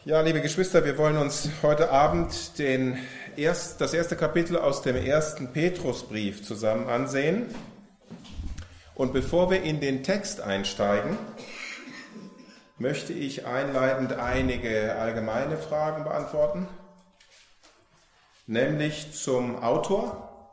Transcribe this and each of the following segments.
Ja, liebe Geschwister, wir wollen uns heute Abend das erste Kapitel aus dem ersten Petrusbrief zusammen ansehen. Und bevor wir in den Text einsteigen, möchte ich einleitend einige allgemeine Fragen beantworten, nämlich zum Autor,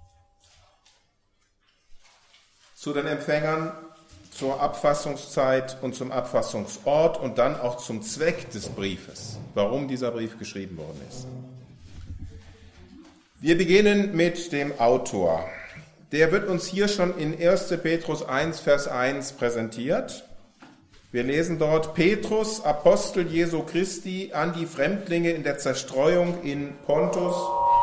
zu den Empfängern, zur Abfassungszeit und zum Abfassungsort und dann auch zum Zweck des Briefes, warum dieser Brief geschrieben worden ist. Wir beginnen mit dem Autor. Der wird uns hier schon in 1. Petrus 1, Vers 1 präsentiert. Wir lesen dort: Petrus, Apostel Jesu Christi, an die Fremdlinge in der Zerstreuung in Pontus,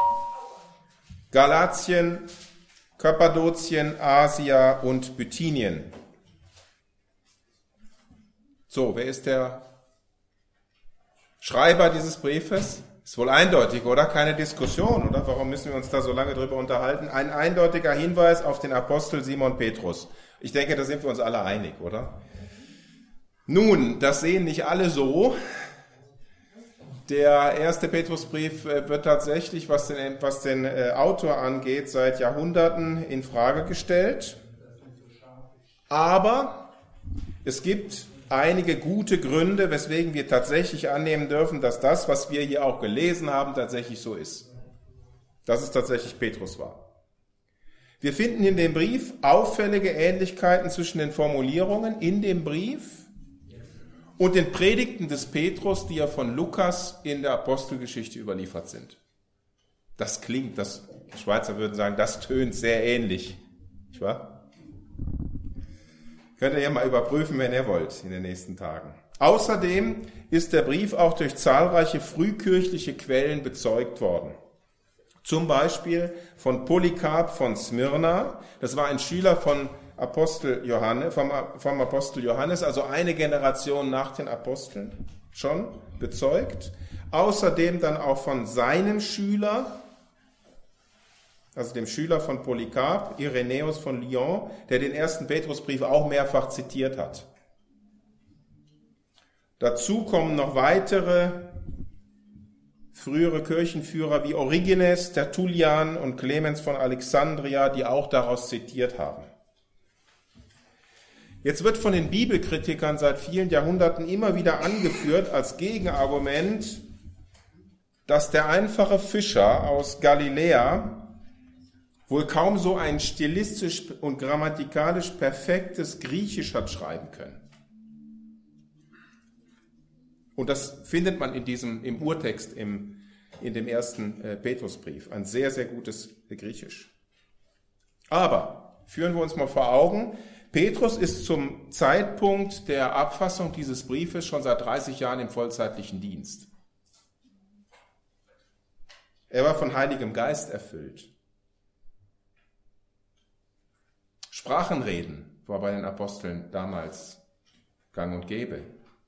Galatien, Kappadokien, Asia und Bithynien. So, wer ist der Schreiber dieses Briefes? Ist wohl eindeutig, oder? Keine Diskussion, oder? Warum müssen wir uns da so lange drüber unterhalten? Ein eindeutiger Hinweis auf den Apostel Simon Petrus. Ich denke, da sind wir uns alle einig, oder? Nun, das sehen nicht alle so. Der erste Petrusbrief wird tatsächlich, was den Autor angeht, seit Jahrhunderten in Frage gestellt. Aber es gibt einige gute Gründe, weswegen wir tatsächlich annehmen dürfen, dass das, was wir hier auch gelesen haben, tatsächlich so ist. Dass es tatsächlich Petrus war. Wir finden in dem Brief auffällige Ähnlichkeiten zwischen den Formulierungen in dem Brief und den Predigten des Petrus, die ja von Lukas in der Apostelgeschichte überliefert sind. Das klingt, die Schweizer würden sagen, das tönt sehr ähnlich. Nicht wahr? Könnt ihr ja mal überprüfen, wenn ihr wollt, in den nächsten Tagen. Außerdem ist der Brief auch durch zahlreiche frühkirchliche Quellen bezeugt worden. Zum Beispiel von Polycarp von Smyrna, das war ein Schüler vom Apostel Johannes, also eine Generation nach den Aposteln schon bezeugt. Außerdem dann auch von seinem Schüler, also dem Schüler von Polycarp, Irenäus von Lyon, der den ersten Petrusbrief auch mehrfach zitiert hat. Dazu kommen noch weitere frühere Kirchenführer wie Origenes, Tertullian und Clemens von Alexandria, die auch daraus zitiert haben. Jetzt wird von den Bibelkritikern seit vielen Jahrhunderten immer wieder angeführt als Gegenargument, dass der einfache Fischer aus Galiläa wohl kaum so ein stilistisch und grammatikalisch perfektes Griechisch hat schreiben können. Und das findet man im Urtext, in dem ersten Petrusbrief. Ein sehr, sehr gutes Griechisch. Aber führen wir uns mal vor Augen, Petrus ist zum Zeitpunkt der Abfassung dieses Briefes schon seit 30 Jahren im vollzeitlichen Dienst. Er war von Heiligem Geist erfüllt. Sprachenreden war bei den Aposteln damals gang und gäbe.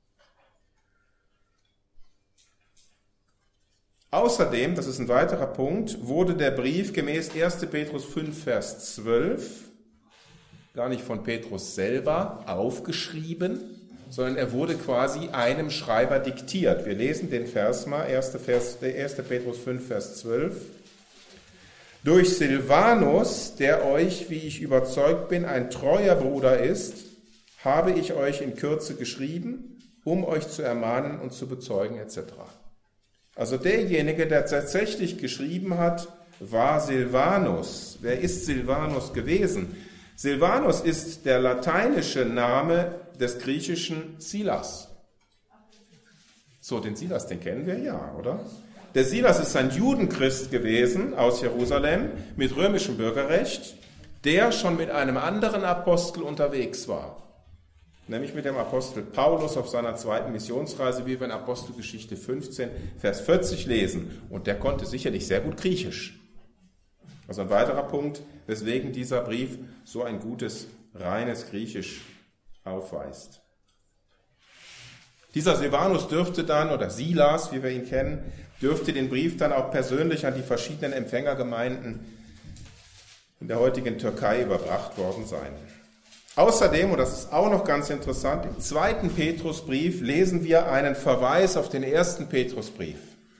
Außerdem, das ist ein weiterer Punkt, wurde der Brief gemäß 1. Petrus 5, Vers 12 gar nicht von Petrus selber aufgeschrieben, sondern er wurde quasi einem Schreiber diktiert. Wir lesen den Vers mal, 1. Petrus 5, Vers 12. Durch Silvanus, der euch, wie ich überzeugt bin, ein treuer Bruder ist, habe ich euch in Kürze geschrieben, um euch zu ermahnen und zu bezeugen, etc. Also derjenige, der tatsächlich geschrieben hat, war Silvanus. Wer ist Silvanus gewesen? Silvanus ist der lateinische Name des griechischen Silas. So, den Silas, den kennen wir ja, oder? Der Silas ist ein Judenchrist gewesen aus Jerusalem mit römischem Bürgerrecht, der schon mit einem anderen Apostel unterwegs war, nämlich mit dem Apostel Paulus auf seiner zweiten Missionsreise, wie wir in Apostelgeschichte 15, Vers 40 lesen. Und der konnte sicherlich sehr gut Griechisch. Also ein weiterer Punkt, weswegen dieser Brief so ein gutes, reines Griechisch aufweist. Dieser Silvanus dürfte dann, oder Silas, wie wir ihn kennen, dürfte den Brief dann auch persönlich an die verschiedenen Empfängergemeinden in der heutigen Türkei überbracht worden sein. Außerdem, und das ist auch noch ganz interessant, im 2. Petrusbrief lesen wir einen Verweis auf den 1. Petrusbrief.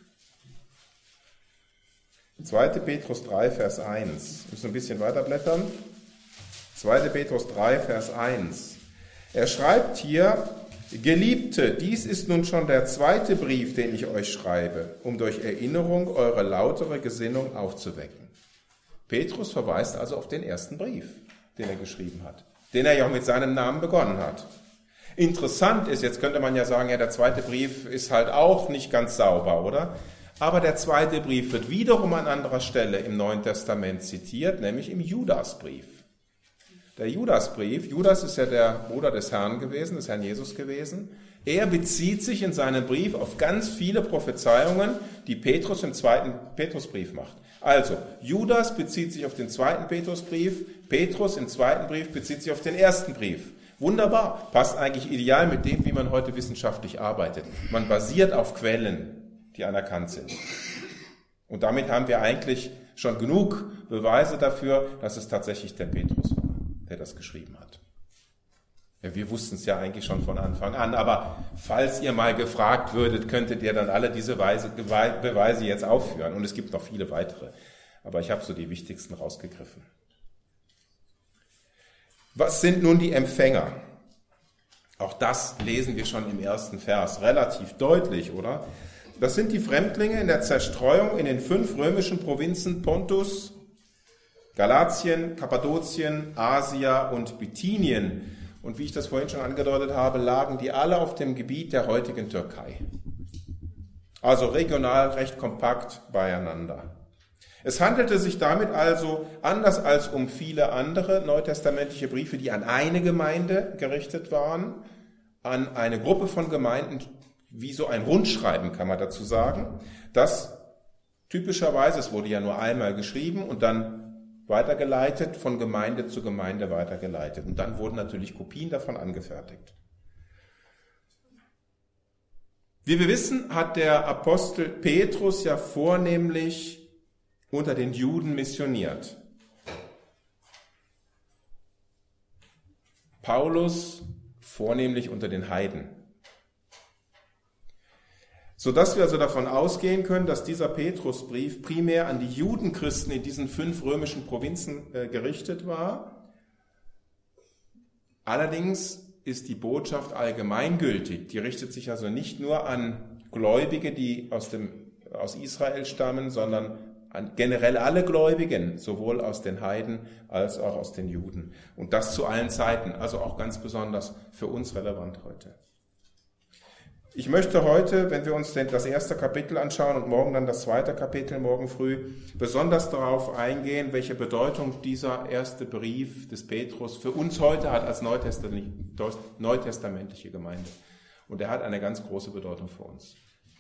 2. Petrus 3, Vers 1. Wir müssen ein bisschen weiterblättern. 2. Petrus 3, Vers 1. Er schreibt hier: Geliebte, dies ist nun schon der 2. Brief, den ich euch schreibe, um durch Erinnerung eure lautere Gesinnung aufzuwecken. Petrus verweist also auf den 1. Brief, den er geschrieben hat, den er ja auch mit seinem Namen begonnen hat. Interessant ist, jetzt könnte man ja sagen, ja, der 2. Brief ist halt auch nicht ganz sauber, oder? Aber der 2. Brief wird wiederum an anderer Stelle im Neuen Testament zitiert, nämlich im Judasbrief. Der Judasbrief, Judas ist ja der Bruder des Herrn gewesen, des Herrn Jesus gewesen. Er bezieht sich in seinem Brief auf ganz viele Prophezeiungen, die Petrus im 2. Petrusbrief macht. Also, Judas bezieht sich auf den 2. Petrusbrief, Petrus im 2. Brief bezieht sich auf den 1. Brief. Wunderbar, passt eigentlich ideal mit dem, wie man heute wissenschaftlich arbeitet. Man basiert auf Quellen, die anerkannt sind. Und damit haben wir eigentlich schon genug Beweise dafür, dass es tatsächlich der Petrus war, der das geschrieben hat. Ja, wir wussten es ja eigentlich schon von Anfang an, aber falls ihr mal gefragt würdet, könntet ihr dann alle diese Beweise jetzt aufführen. Und es gibt noch viele weitere, aber ich habe so die wichtigsten rausgegriffen. Was sind nun die Empfänger? Auch das lesen wir schon im 1. Vers, relativ deutlich, oder? Das sind die Fremdlinge in der Zerstreuung in den 5 römischen Provinzen Pontus, Galatien, Kappadokien, Asia und Bithynien. Und wie ich das vorhin schon angedeutet habe, lagen die alle auf dem Gebiet der heutigen Türkei. Also regional recht kompakt beieinander. Es handelte sich damit also, anders als um viele andere neutestamentliche Briefe, die an eine Gemeinde gerichtet waren, an eine Gruppe von Gemeinden, wie so ein Rundschreiben kann man dazu sagen, das typischerweise, es wurde ja nur einmal geschrieben und dann weitergeleitet, von Gemeinde zu Gemeinde weitergeleitet. Und dann wurden natürlich Kopien davon angefertigt. Wie wir wissen, hat der Apostel Petrus ja vornehmlich unter den Juden missioniert. Paulus vornehmlich unter den Heiden. Sodass wir also davon ausgehen können, dass dieser Petrusbrief primär an die Judenchristen in diesen 5 römischen Provinzen gerichtet war. Allerdings ist die Botschaft allgemeingültig. Die richtet sich also nicht nur an Gläubige, die aus Israel stammen, sondern an generell alle Gläubigen, sowohl aus den Heiden als auch aus den Juden. Und das zu allen Zeiten, also auch ganz besonders für uns relevant heute. Ich möchte heute, wenn wir uns das 1. Kapitel anschauen und morgen dann das 2. Kapitel, morgen früh, besonders darauf eingehen, welche Bedeutung dieser 1. Brief des Petrus für uns heute hat als neutestamentliche Gemeinde. Und er hat eine ganz große Bedeutung für uns.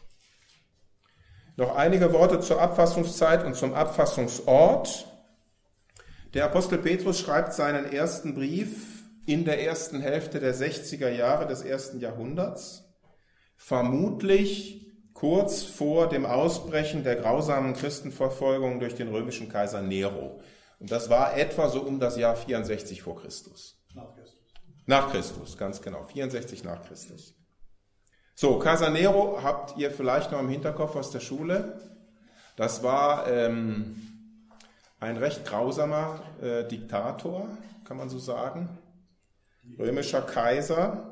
Noch einige Worte zur Abfassungszeit und zum Abfassungsort. Der Apostel Petrus schreibt seinen 1. Brief in der ersten Hälfte der 60er Jahre des 1. Jahrhunderts. Vermutlich kurz vor dem Ausbrechen der grausamen Christenverfolgung durch den römischen Kaiser Nero. Und das war etwa so um das Jahr 64 vor Christus. Nach Christus, ganz genau. 64 nach Christus. So, Kaiser Nero habt ihr vielleicht noch im Hinterkopf aus der Schule. Das war ein recht grausamer Diktator, kann man so sagen. Römischer Kaiser.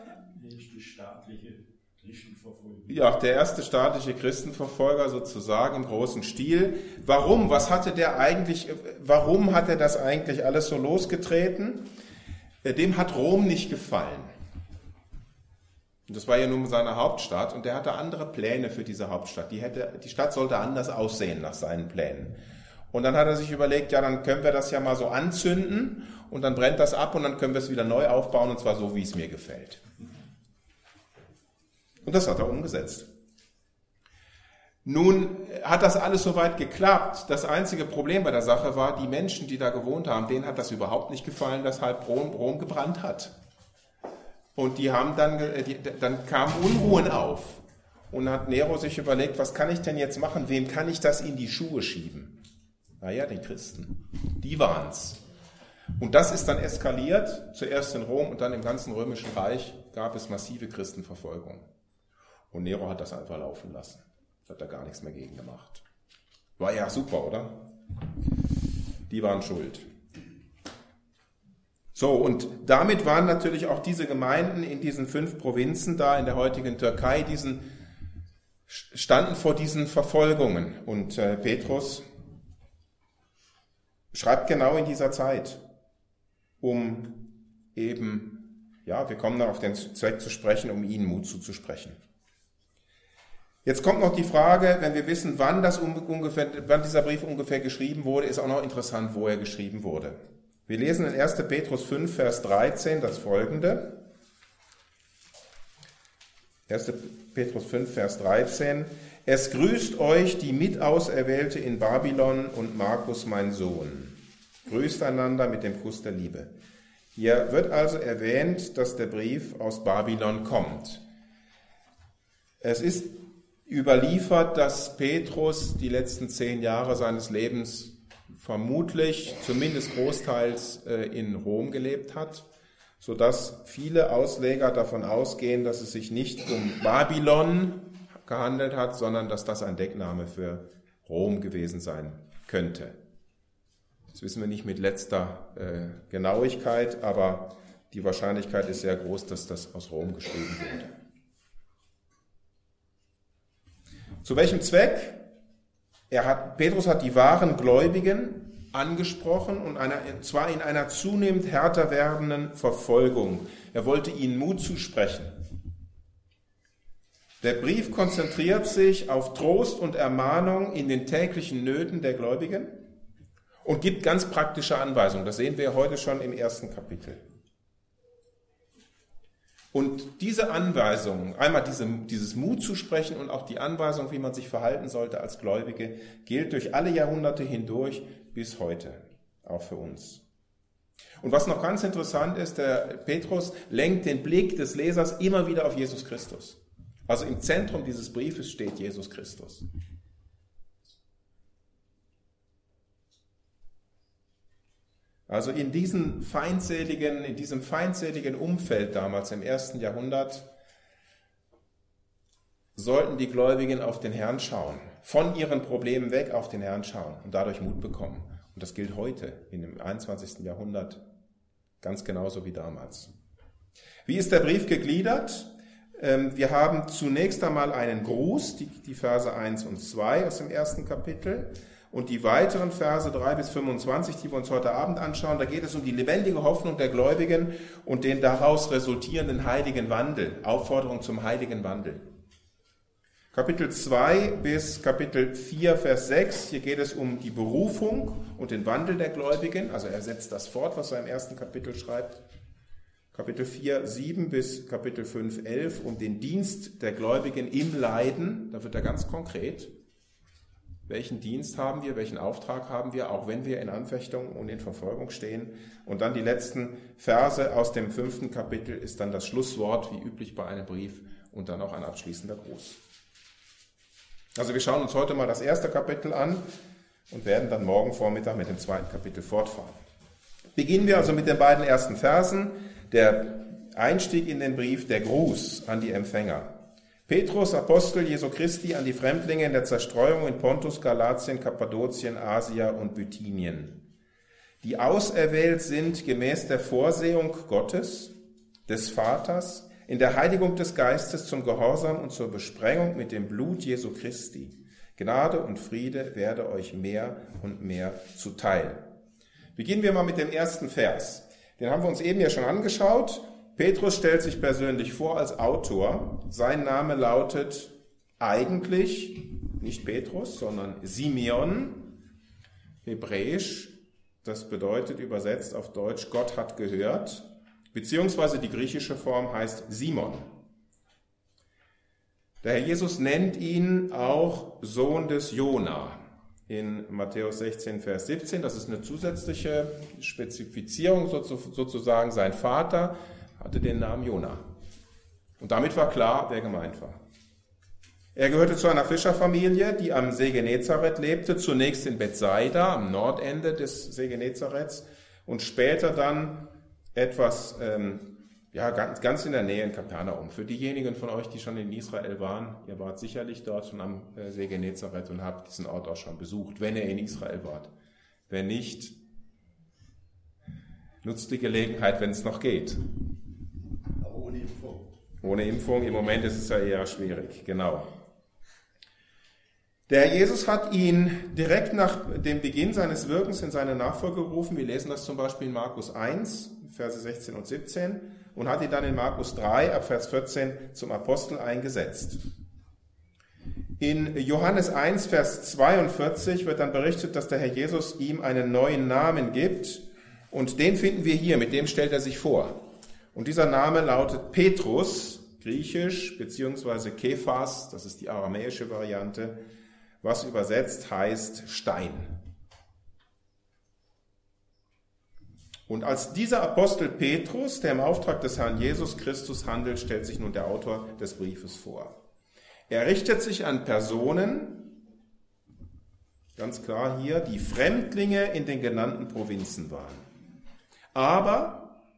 Ja, der erste staatliche Christenverfolger sozusagen im großen Stil. Warum? Warum hat er das eigentlich alles so losgetreten? Dem hat Rom nicht gefallen. Und das war ja nun seine Hauptstadt und der hatte andere Pläne für diese Hauptstadt. Die Stadt sollte anders aussehen nach seinen Plänen. Und dann hat er sich überlegt, ja, dann können wir das ja mal so anzünden und dann brennt das ab und dann können wir es wieder neu aufbauen und zwar so, wie es mir gefällt. Und das hat er umgesetzt. Nun hat das alles soweit geklappt. Das einzige Problem bei der Sache war, die Menschen, die da gewohnt haben, denen hat das überhaupt nicht gefallen, dass halb Rom gebrannt hat. Und die haben dann kamen Unruhen auf. Und hat Nero sich überlegt, was kann ich denn jetzt machen? Wem kann ich das in die Schuhe schieben? Naja, den Christen. Die waren's. Und das ist dann eskaliert, zuerst in Rom und dann im ganzen Römischen Reich gab es massive Christenverfolgung. Und Nero hat das einfach laufen lassen. Hat da gar nichts mehr gegen gemacht. War ja super, oder? Die waren schuld. So, und damit waren natürlich auch diese Gemeinden in diesen 5 Provinzen da in der heutigen Türkei, standen vor diesen Verfolgungen. Und Petrus schreibt genau in dieser Zeit, um eben, ja, wir kommen dann auf den Zweck zu sprechen, um ihnen Mut zuzusprechen. Jetzt kommt noch die Frage, wenn wir wissen, wann dieser Brief ungefähr geschrieben wurde, ist auch noch interessant, wo er geschrieben wurde. Wir lesen in 1. Petrus 5, Vers 13 das Folgende. 1. Petrus 5, Vers 13. Es grüßt euch die Mitauserwählte in Babylon und Markus, mein Sohn. Grüßt einander mit dem Kuss der Liebe. Hier wird also erwähnt, dass der Brief aus Babylon kommt. Es ist überliefert, dass Petrus die letzten 10 Jahre seines Lebens vermutlich, zumindest großteils, in Rom gelebt hat, sodass viele Ausleger davon ausgehen, dass es sich nicht um Babylon gehandelt hat, sondern dass das ein Deckname für Rom gewesen sein könnte. Das wissen wir nicht mit letzter Genauigkeit, aber die Wahrscheinlichkeit ist sehr groß, dass das aus Rom geschrieben wurde. Zu welchem Zweck? Petrus hat die wahren Gläubigen angesprochen und zwar in einer zunehmend härter werdenden Verfolgung. Er wollte ihnen Mut zusprechen. Der Brief konzentriert sich auf Trost und Ermahnung in den täglichen Nöten der Gläubigen und gibt ganz praktische Anweisungen. Das sehen wir heute schon im 1. Kapitel. Und diese Anweisungen, einmal dieses Mut zu sprechen und auch die Anweisung, wie man sich verhalten sollte als Gläubige, gilt durch alle Jahrhunderte hindurch bis heute, auch für uns. Und was noch ganz interessant ist, der Petrus lenkt den Blick des Lesers immer wieder auf Jesus Christus. Also im Zentrum dieses Briefes steht Jesus Christus. Also in diesem feindseligen Umfeld damals im 1. Jahrhundert sollten die Gläubigen auf den Herrn schauen, von ihren Problemen weg auf den Herrn schauen und dadurch Mut bekommen. Und das gilt heute, in dem 21. Jahrhundert, ganz genauso wie damals. Wie ist der Brief gegliedert? Wir haben zunächst einmal einen Gruß, die Verse 1 und 2 aus dem 1. Kapitel. Und die weiteren Verse 3 bis 25, die wir uns heute Abend anschauen, da geht es um die lebendige Hoffnung der Gläubigen und den daraus resultierenden heiligen Wandel, Aufforderung zum heiligen Wandel. Kapitel 2 bis Kapitel 4, Vers 6, hier geht es um die Berufung und den Wandel der Gläubigen, also er setzt das fort, was er im 1. Kapitel schreibt. Kapitel 4, 7 bis Kapitel 5, 11, um den Dienst der Gläubigen im Leiden, da wird er ganz konkret. Welchen Dienst haben wir, welchen Auftrag haben wir, auch wenn wir in Anfechtung und in Verfolgung stehen. Und dann die letzten Verse aus dem 5. Kapitel ist dann das Schlusswort, wie üblich bei einem Brief, und dann auch ein abschließender Gruß. Also wir schauen uns heute mal das 1. Kapitel an und werden dann morgen Vormittag mit dem 2. Kapitel fortfahren. Beginnen wir also mit den beiden ersten Versen. Der Einstieg in den Brief, der Gruß an die Empfänger. Petrus, Apostel Jesu Christi, an die Fremdlinge in der Zerstreuung in Pontus, Galatien, Kappadokien, Asia und Bithynien, die auserwählt sind gemäß der Vorsehung Gottes, des Vaters, in der Heiligung des Geistes zum Gehorsam und zur Besprengung mit dem Blut Jesu Christi. Gnade und Friede werde euch mehr und mehr zuteil. Beginnen wir mal mit dem ersten Vers. Den haben wir uns eben ja schon angeschaut. Petrus stellt sich persönlich vor als Autor. Sein Name lautet eigentlich nicht Petrus, sondern Simeon, hebräisch. Das bedeutet übersetzt auf Deutsch, Gott hat gehört, beziehungsweise die griechische Form heißt Simon. Der Herr Jesus nennt ihn auch Sohn des Jona in Matthäus 16, Vers 17. Das ist eine zusätzliche Spezifizierung sozusagen. Sein Vater hatte den Namen Jona. Und damit war klar, wer gemeint war. Er gehörte zu einer Fischerfamilie, die am See Genezareth lebte, zunächst in Bethsaida, am Nordende des See Genezareths, und später dann etwas, ganz in der Nähe in Kapernaum. Für diejenigen von euch, die schon in Israel waren, ihr wart sicherlich dort schon am See Genezareth und habt diesen Ort auch schon besucht, wenn ihr in Israel wart. Wenn nicht, nutzt die Gelegenheit, wenn es noch geht. Aber ohne Impfung. Ohne Impfung, im Moment ist es ja eher schwierig, genau. Der Herr Jesus hat ihn direkt nach dem Beginn seines Wirkens in seine Nachfolge gerufen. Wir lesen das zum Beispiel in Markus 1, Verse 16 und 17 und hat ihn dann in Markus 3, ab Vers 14 zum Apostel eingesetzt. In Johannes 1, Vers 42 wird dann berichtet, dass der Herr Jesus ihm einen neuen Namen gibt und den finden wir hier, mit dem stellt er sich vor. Und dieser Name lautet Petrus, griechisch, beziehungsweise Kephas, das ist die aramäische Variante, was übersetzt heißt Stein. Und als dieser Apostel Petrus, der im Auftrag des Herrn Jesus Christus handelt, stellt sich nun der Autor des Briefes vor. Er richtet sich an Personen, ganz klar hier, die Fremdlinge in den genannten Provinzen waren. Aber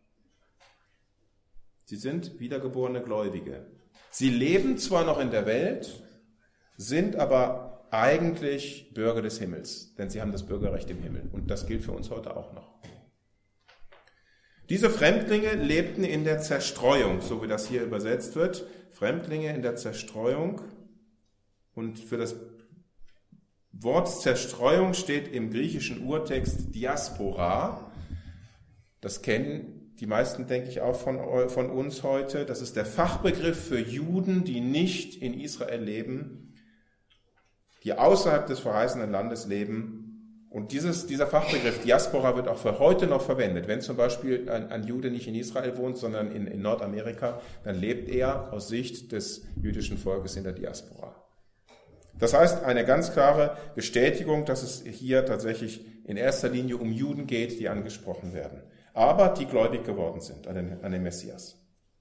sie sind wiedergeborene Gläubige. Sie leben zwar noch in der Welt, sind aber eigentlich Bürger des Himmels, denn sie haben das Bürgerrecht im Himmel. Und das gilt für uns heute auch noch. Diese Fremdlinge lebten in der Zerstreuung, so wie das hier übersetzt wird. Fremdlinge in der Zerstreuung. Und für das Wort Zerstreuung steht im griechischen Urtext Diaspora. Das kennen die meisten, denke ich, auch von uns heute. Das ist der Fachbegriff für Juden, die nicht in Israel leben, die außerhalb des verheißenen Landes leben. Und dieser Fachbegriff Diaspora wird auch für heute noch verwendet. Wenn zum Beispiel ein Jude nicht in Israel wohnt, sondern in Nordamerika, dann lebt er aus Sicht des jüdischen Volkes in der Diaspora. Das heißt, eine ganz klare Bestätigung, dass es hier tatsächlich in erster Linie um Juden geht, die angesprochen werden, aber die gläubig geworden sind an den Messias.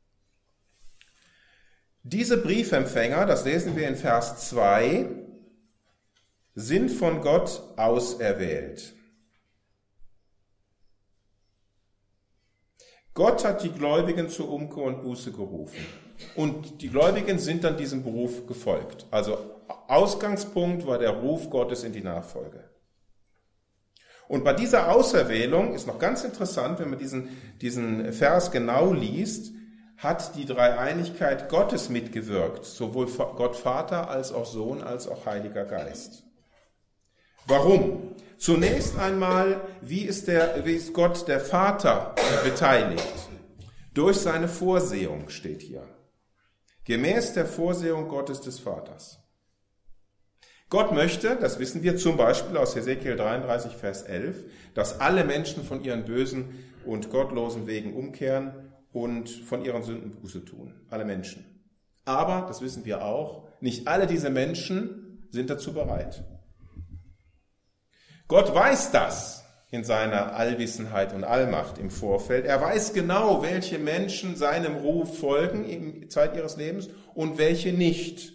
Diese Briefempfänger, das lesen wir in Vers 2, sind von Gott auserwählt. Gott hat die Gläubigen zur Umkehr und Buße gerufen. Und die Gläubigen sind dann diesem Beruf gefolgt. Also Ausgangspunkt war der Ruf Gottes in die Nachfolge. Und bei dieser Auserwählung ist noch ganz interessant, wenn man diesen Vers genau liest, hat die Dreieinigkeit Gottes mitgewirkt, sowohl Gott Vater als auch Sohn als auch Heiliger Geist. Warum? Zunächst einmal, wie ist Gott der Vater beteiligt? Durch seine Vorsehung steht hier. Gemäß der Vorsehung Gottes des Vaters. Gott möchte, das wissen wir zum Beispiel aus Hesekiel 33, Vers 11, dass alle Menschen von ihren bösen und gottlosen Wegen umkehren und von ihren Sünden Buße tun. Alle Menschen. Aber, das wissen wir auch, nicht alle diese Menschen sind dazu bereit. Gott weiß das in seiner Allwissenheit und Allmacht im Vorfeld. Er weiß genau, welche Menschen seinem Ruf folgen in Zeit ihres Lebens und welche nicht.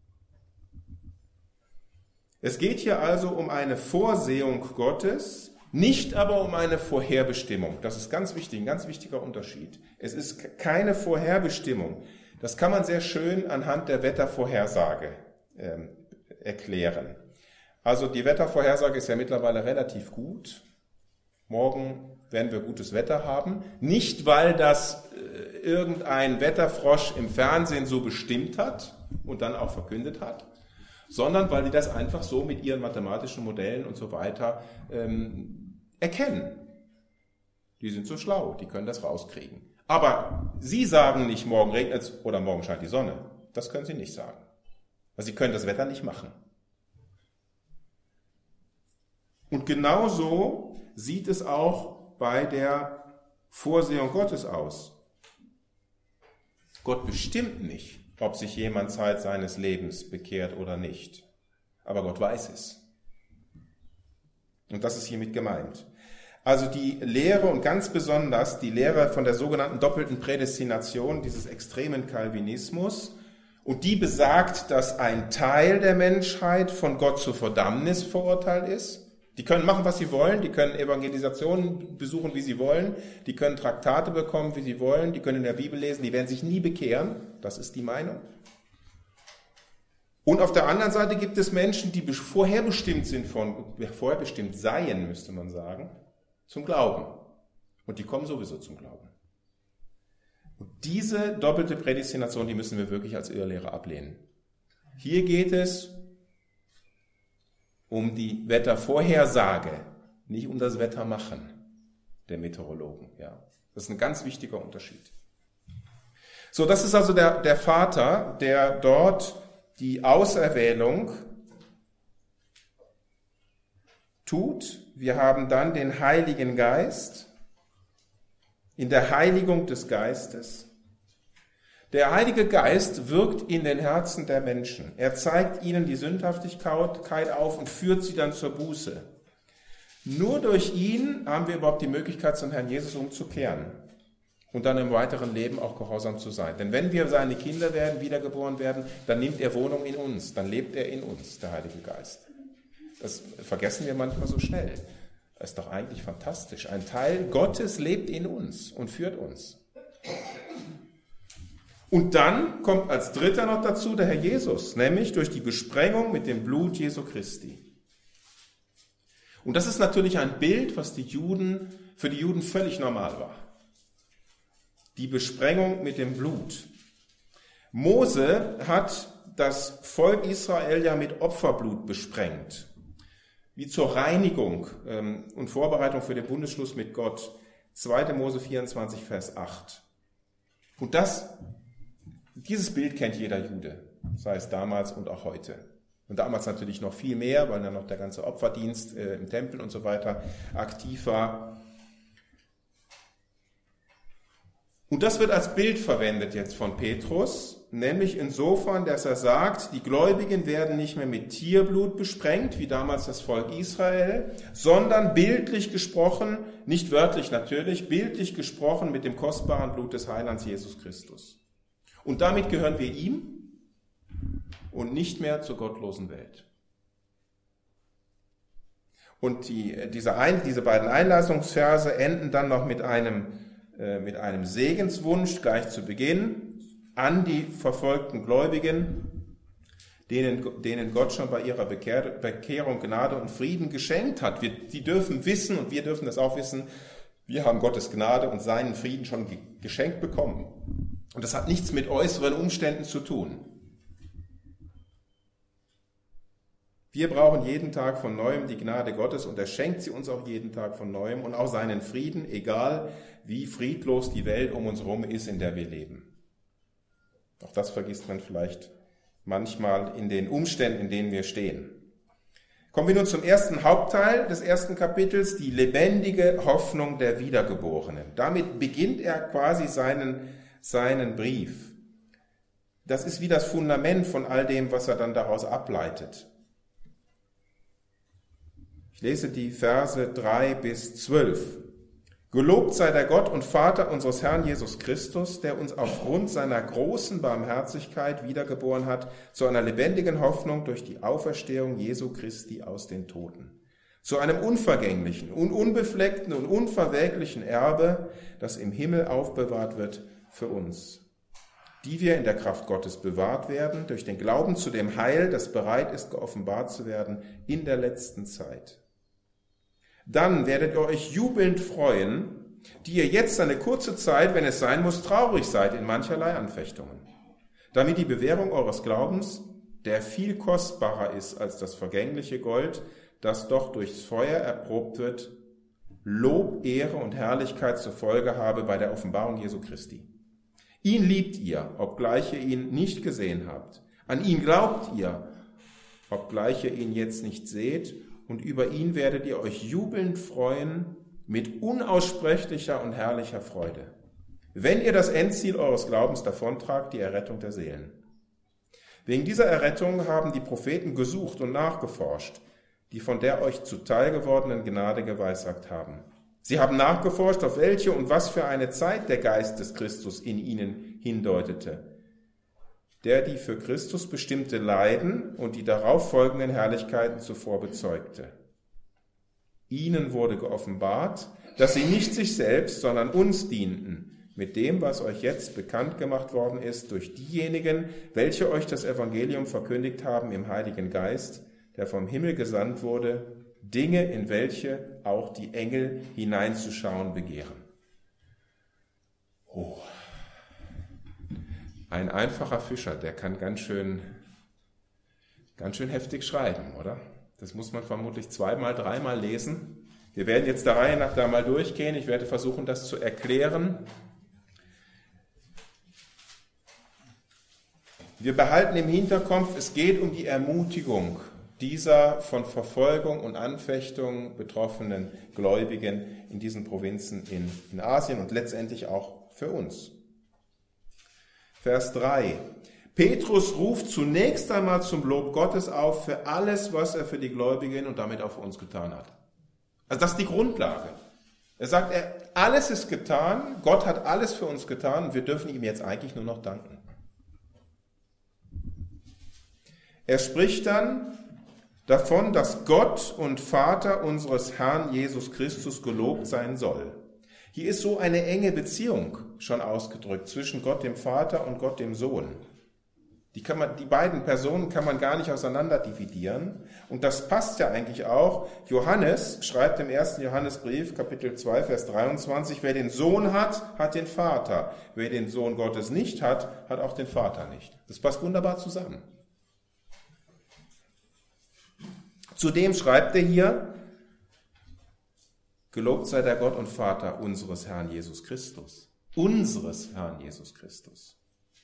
Es geht hier also um eine Vorsehung Gottes, nicht aber um eine Vorherbestimmung. Das ist ganz wichtig, ein ganz wichtiger Unterschied. Es ist keine Vorherbestimmung. Das kann man sehr schön anhand der Wettervorhersage erklären. Also die Wettervorhersage ist ja mittlerweile relativ gut. Morgen werden wir gutes Wetter haben. Nicht, weil das irgendein Wetterfrosch im Fernsehen so bestimmt hat und dann auch verkündet hat, sondern weil die das einfach so mit ihren mathematischen Modellen und so weiter erkennen. Die sind so schlau, die können das rauskriegen. Aber sie sagen nicht, morgen regnet es oder morgen scheint die Sonne. Das können sie nicht sagen. Also sie können das Wetter nicht machen. Und genauso sieht es auch bei der Vorsehung Gottes aus. Gott bestimmt nicht, ob sich jemand Zeit seines Lebens bekehrt oder nicht. Aber Gott weiß es. Und das ist hiermit gemeint. Also die Lehre und ganz besonders die Lehre von der sogenannten doppelten Prädestination, dieses extremen Calvinismus, und die besagt, dass ein Teil der Menschheit von Gott zur Verdammnis verurteilt ist Die können machen, was sie wollen, die können Evangelisationen besuchen, wie sie wollen, die können Traktate bekommen, wie sie wollen, die können in der Bibel lesen, die werden sich nie bekehren. Das ist die Meinung. Und auf der anderen Seite gibt es Menschen, die vorherbestimmt seien, müsste man sagen, zum Glauben. Und die kommen sowieso zum Glauben. Und diese doppelte Prädestination, die müssen wir wirklich als Irrlehre ablehnen. Hier geht es um die Wettervorhersage, nicht um das Wettermachen der Meteorologen. Ja, das ist ein ganz wichtiger Unterschied. So, das ist also der Vater, der dort die Auserwählung tut. Wir haben dann den Heiligen Geist in der Heiligung des Geistes. Der Heilige Geist wirkt in den Herzen der Menschen. Er zeigt ihnen die Sündhaftigkeit auf und führt sie dann zur Buße. Nur durch ihn haben wir überhaupt die Möglichkeit, zum Herrn Jesus umzukehren und dann im weiteren Leben auch gehorsam zu sein. Denn wenn wir seine Kinder werden, wiedergeboren werden, dann nimmt er Wohnung in uns, dann lebt er in uns, der Heilige Geist. Das vergessen wir manchmal so schnell. Das ist doch eigentlich fantastisch. Ein Teil Gottes lebt in uns und führt uns. Und dann kommt als dritter noch dazu der Herr Jesus, nämlich durch die Besprengung mit dem Blut Jesu Christi. Und das ist natürlich ein Bild, was für die Juden völlig normal war. Die Besprengung mit dem Blut. Mose hat das Volk Israel ja mit Opferblut besprengt, wie zur Reinigung und Vorbereitung für den Bundesschluss mit Gott. 2. Mose 24, Vers 8. Und dieses Bild kennt jeder Jude, sei es damals und auch heute. Und damals natürlich noch viel mehr, weil dann noch der ganze Opferdienst im Tempel und so weiter aktiv war. Und das wird als Bild verwendet jetzt von Petrus, nämlich insofern, dass er sagt, die Gläubigen werden nicht mehr mit Tierblut besprengt, wie damals das Volk Israel, sondern bildlich gesprochen, nicht wörtlich natürlich, bildlich gesprochen mit dem kostbaren Blut des Heilands Jesus Christus. Und damit gehören wir ihm und nicht mehr zur gottlosen Welt. Und diese beiden Einleitungsverse enden dann noch mit einem Segenswunsch gleich zu Beginn an die verfolgten Gläubigen, denen Gott schon bei ihrer Bekehrung Gnade und Frieden geschenkt hat. Die dürfen wissen, und wir dürfen das auch wissen, wir haben Gottes Gnade und seinen Frieden schon geschenkt bekommen. Und das hat nichts mit äußeren Umständen zu tun. Wir brauchen jeden Tag von Neuem die Gnade Gottes und er schenkt sie uns auch jeden Tag von Neuem und auch seinen Frieden, egal wie friedlos die Welt um uns herum ist, in der wir leben. Auch das vergisst man vielleicht manchmal in den Umständen, in denen wir stehen. Kommen wir nun zum ersten Hauptteil des ersten Kapitels, die lebendige Hoffnung der Wiedergeborenen. Damit beginnt er quasi seinen Brief. Das ist wie das Fundament von all dem, was er dann daraus ableitet. Ich lese die Verse 3 bis 12. Gelobt sei der Gott und Vater unseres Herrn Jesus Christus, der uns aufgrund seiner großen Barmherzigkeit wiedergeboren hat zu einer lebendigen Hoffnung durch die Auferstehung Jesu Christi aus den Toten. Zu einem unvergänglichen und unbefleckten und unverwelklichen Erbe, das im Himmel aufbewahrt wird für uns, die wir in der Kraft Gottes bewahrt werden, durch den Glauben zu dem Heil, das bereit ist, geoffenbart zu werden in der letzten Zeit. Dann werdet ihr euch jubelnd freuen, die ihr jetzt eine kurze Zeit, wenn es sein muss, traurig seid in mancherlei Anfechtungen, damit die Bewährung eures Glaubens, der viel kostbarer ist als das vergängliche Gold, das doch durchs Feuer erprobt wird, Lob, Ehre und Herrlichkeit zur Folge habe bei der Offenbarung Jesu Christi. Ihn liebt ihr, obgleich ihr ihn nicht gesehen habt. An ihn glaubt ihr, obgleich ihr ihn jetzt nicht seht. Und über ihn werdet ihr euch jubelnd freuen mit unaussprechlicher und herrlicher Freude, wenn ihr das Endziel eures Glaubens davontragt, die Errettung der Seelen. Wegen dieser Errettung haben die Propheten gesucht und nachgeforscht, die von der euch zuteil gewordenen Gnade geweissagt haben. Sie haben nachgeforscht, auf welche und was für eine Zeit der Geist des Christus in ihnen hindeutete, der die für Christus bestimmte Leiden und die darauf folgenden Herrlichkeiten zuvor bezeugte. Ihnen wurde geoffenbart, dass sie nicht sich selbst, sondern uns dienten, mit dem, was euch jetzt bekannt gemacht worden ist, durch diejenigen, welche euch das Evangelium verkündigt haben im Heiligen Geist, der vom Himmel gesandt wurde, Dinge, in welche auch die Engel hineinzuschauen begehren. Oh, ein einfacher Fischer, der kann ganz schön heftig schreiben, oder? Das muss man vermutlich 2-mal, 3-mal lesen. Wir werden jetzt der Reihe nach da mal durchgehen. Ich werde versuchen, das zu erklären. Wir behalten im Hinterkopf, es geht um die Ermutigung dieser von Verfolgung und Anfechtung betroffenen Gläubigen in diesen Provinzen in Asien und letztendlich auch für uns. Vers 3. Petrus ruft zunächst einmal zum Lob Gottes auf für alles, was er für die Gläubigen und damit auch für uns getan hat. Also das ist die Grundlage. Er sagt, alles ist getan, Gott hat alles für uns getan und wir dürfen ihm jetzt eigentlich nur noch danken. Er spricht dann davon, dass Gott und Vater unseres Herrn Jesus Christus gelobt sein soll. Hier ist so eine enge Beziehung schon ausgedrückt zwischen Gott dem Vater und Gott dem Sohn. Die beiden Personen kann man gar nicht auseinander dividieren. Und das passt ja eigentlich auch. Johannes schreibt im 1. Johannesbrief, Kapitel 2, Vers 23, wer den Sohn hat, hat den Vater. Wer den Sohn Gottes nicht hat, hat auch den Vater nicht. Das passt wunderbar zusammen. Zudem schreibt er hier, gelobt sei der Gott und Vater unseres Herrn Jesus Christus. Unseres Herrn Jesus Christus.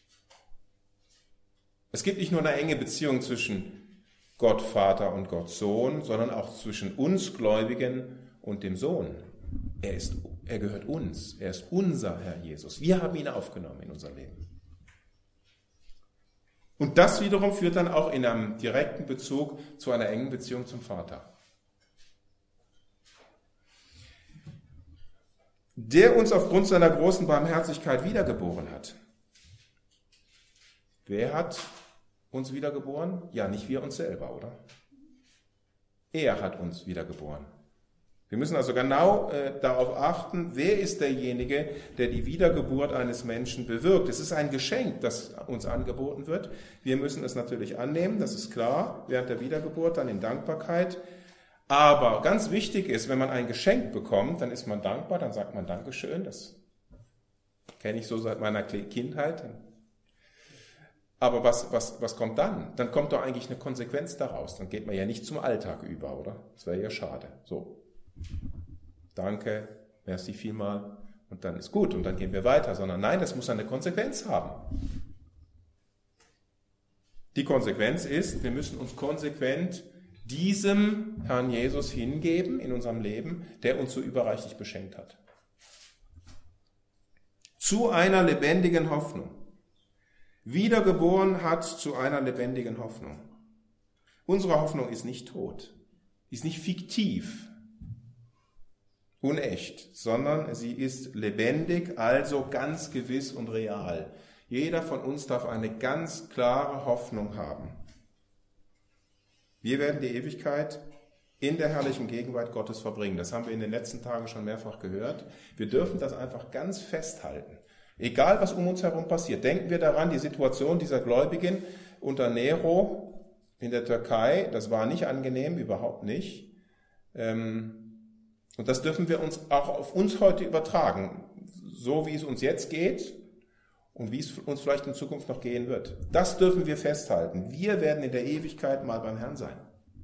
Es gibt nicht nur eine enge Beziehung zwischen Gott Vater und Gott Sohn, sondern auch zwischen uns Gläubigen und dem Sohn. Er gehört uns. Er ist unser Herr Jesus. Wir haben ihn aufgenommen in unser Leben. Und das wiederum führt dann auch in einem direkten Bezug zu einer engen Beziehung zum Vater. Der uns aufgrund seiner großen Barmherzigkeit wiedergeboren hat. Wer hat uns wiedergeboren? Ja, nicht wir uns selber, oder? Er hat uns wiedergeboren. Wir müssen also genau darauf achten, wer ist derjenige, der die Wiedergeburt eines Menschen bewirkt. Es ist ein Geschenk, das uns angeboten wird. Wir müssen es natürlich annehmen, das ist klar, während der Wiedergeburt, dann in Dankbarkeit. Aber ganz wichtig ist, wenn man ein Geschenk bekommt, dann ist man dankbar, dann sagt man Dankeschön. Das kenne ich so seit meiner Kindheit. Aber was kommt dann? Dann kommt doch eigentlich eine Konsequenz daraus. Dann geht man ja nicht zum Alltag über, oder? Das wäre ja schade. So, danke, merci vielmal und dann ist gut und dann gehen wir weiter. Sondern nein, das muss eine Konsequenz haben. Die Konsequenz ist, wir müssen uns konsequent diesem Herrn Jesus hingeben in unserem Leben, der uns so überreichlich beschenkt hat. Zu einer lebendigen Hoffnung. Wiedergeboren hat zu einer lebendigen Hoffnung. Unsere Hoffnung ist nicht tot, ist nicht fiktiv, unecht, sondern sie ist lebendig, also ganz gewiss und real. Jeder von uns darf eine ganz klare Hoffnung haben. Wir werden die Ewigkeit in der herrlichen Gegenwart Gottes verbringen. Das haben wir in den letzten Tagen schon mehrfach gehört. Wir dürfen das einfach ganz festhalten. Egal, was um uns herum passiert. Denken wir daran, die Situation dieser Gläubigen unter Nero in der Türkei, das war nicht angenehm, überhaupt nicht. Und das dürfen wir uns auch auf uns heute übertragen. So wie es uns jetzt geht und wie es uns vielleicht in Zukunft noch gehen wird. Das dürfen wir festhalten. Wir werden in der Ewigkeit mal beim Herrn sein.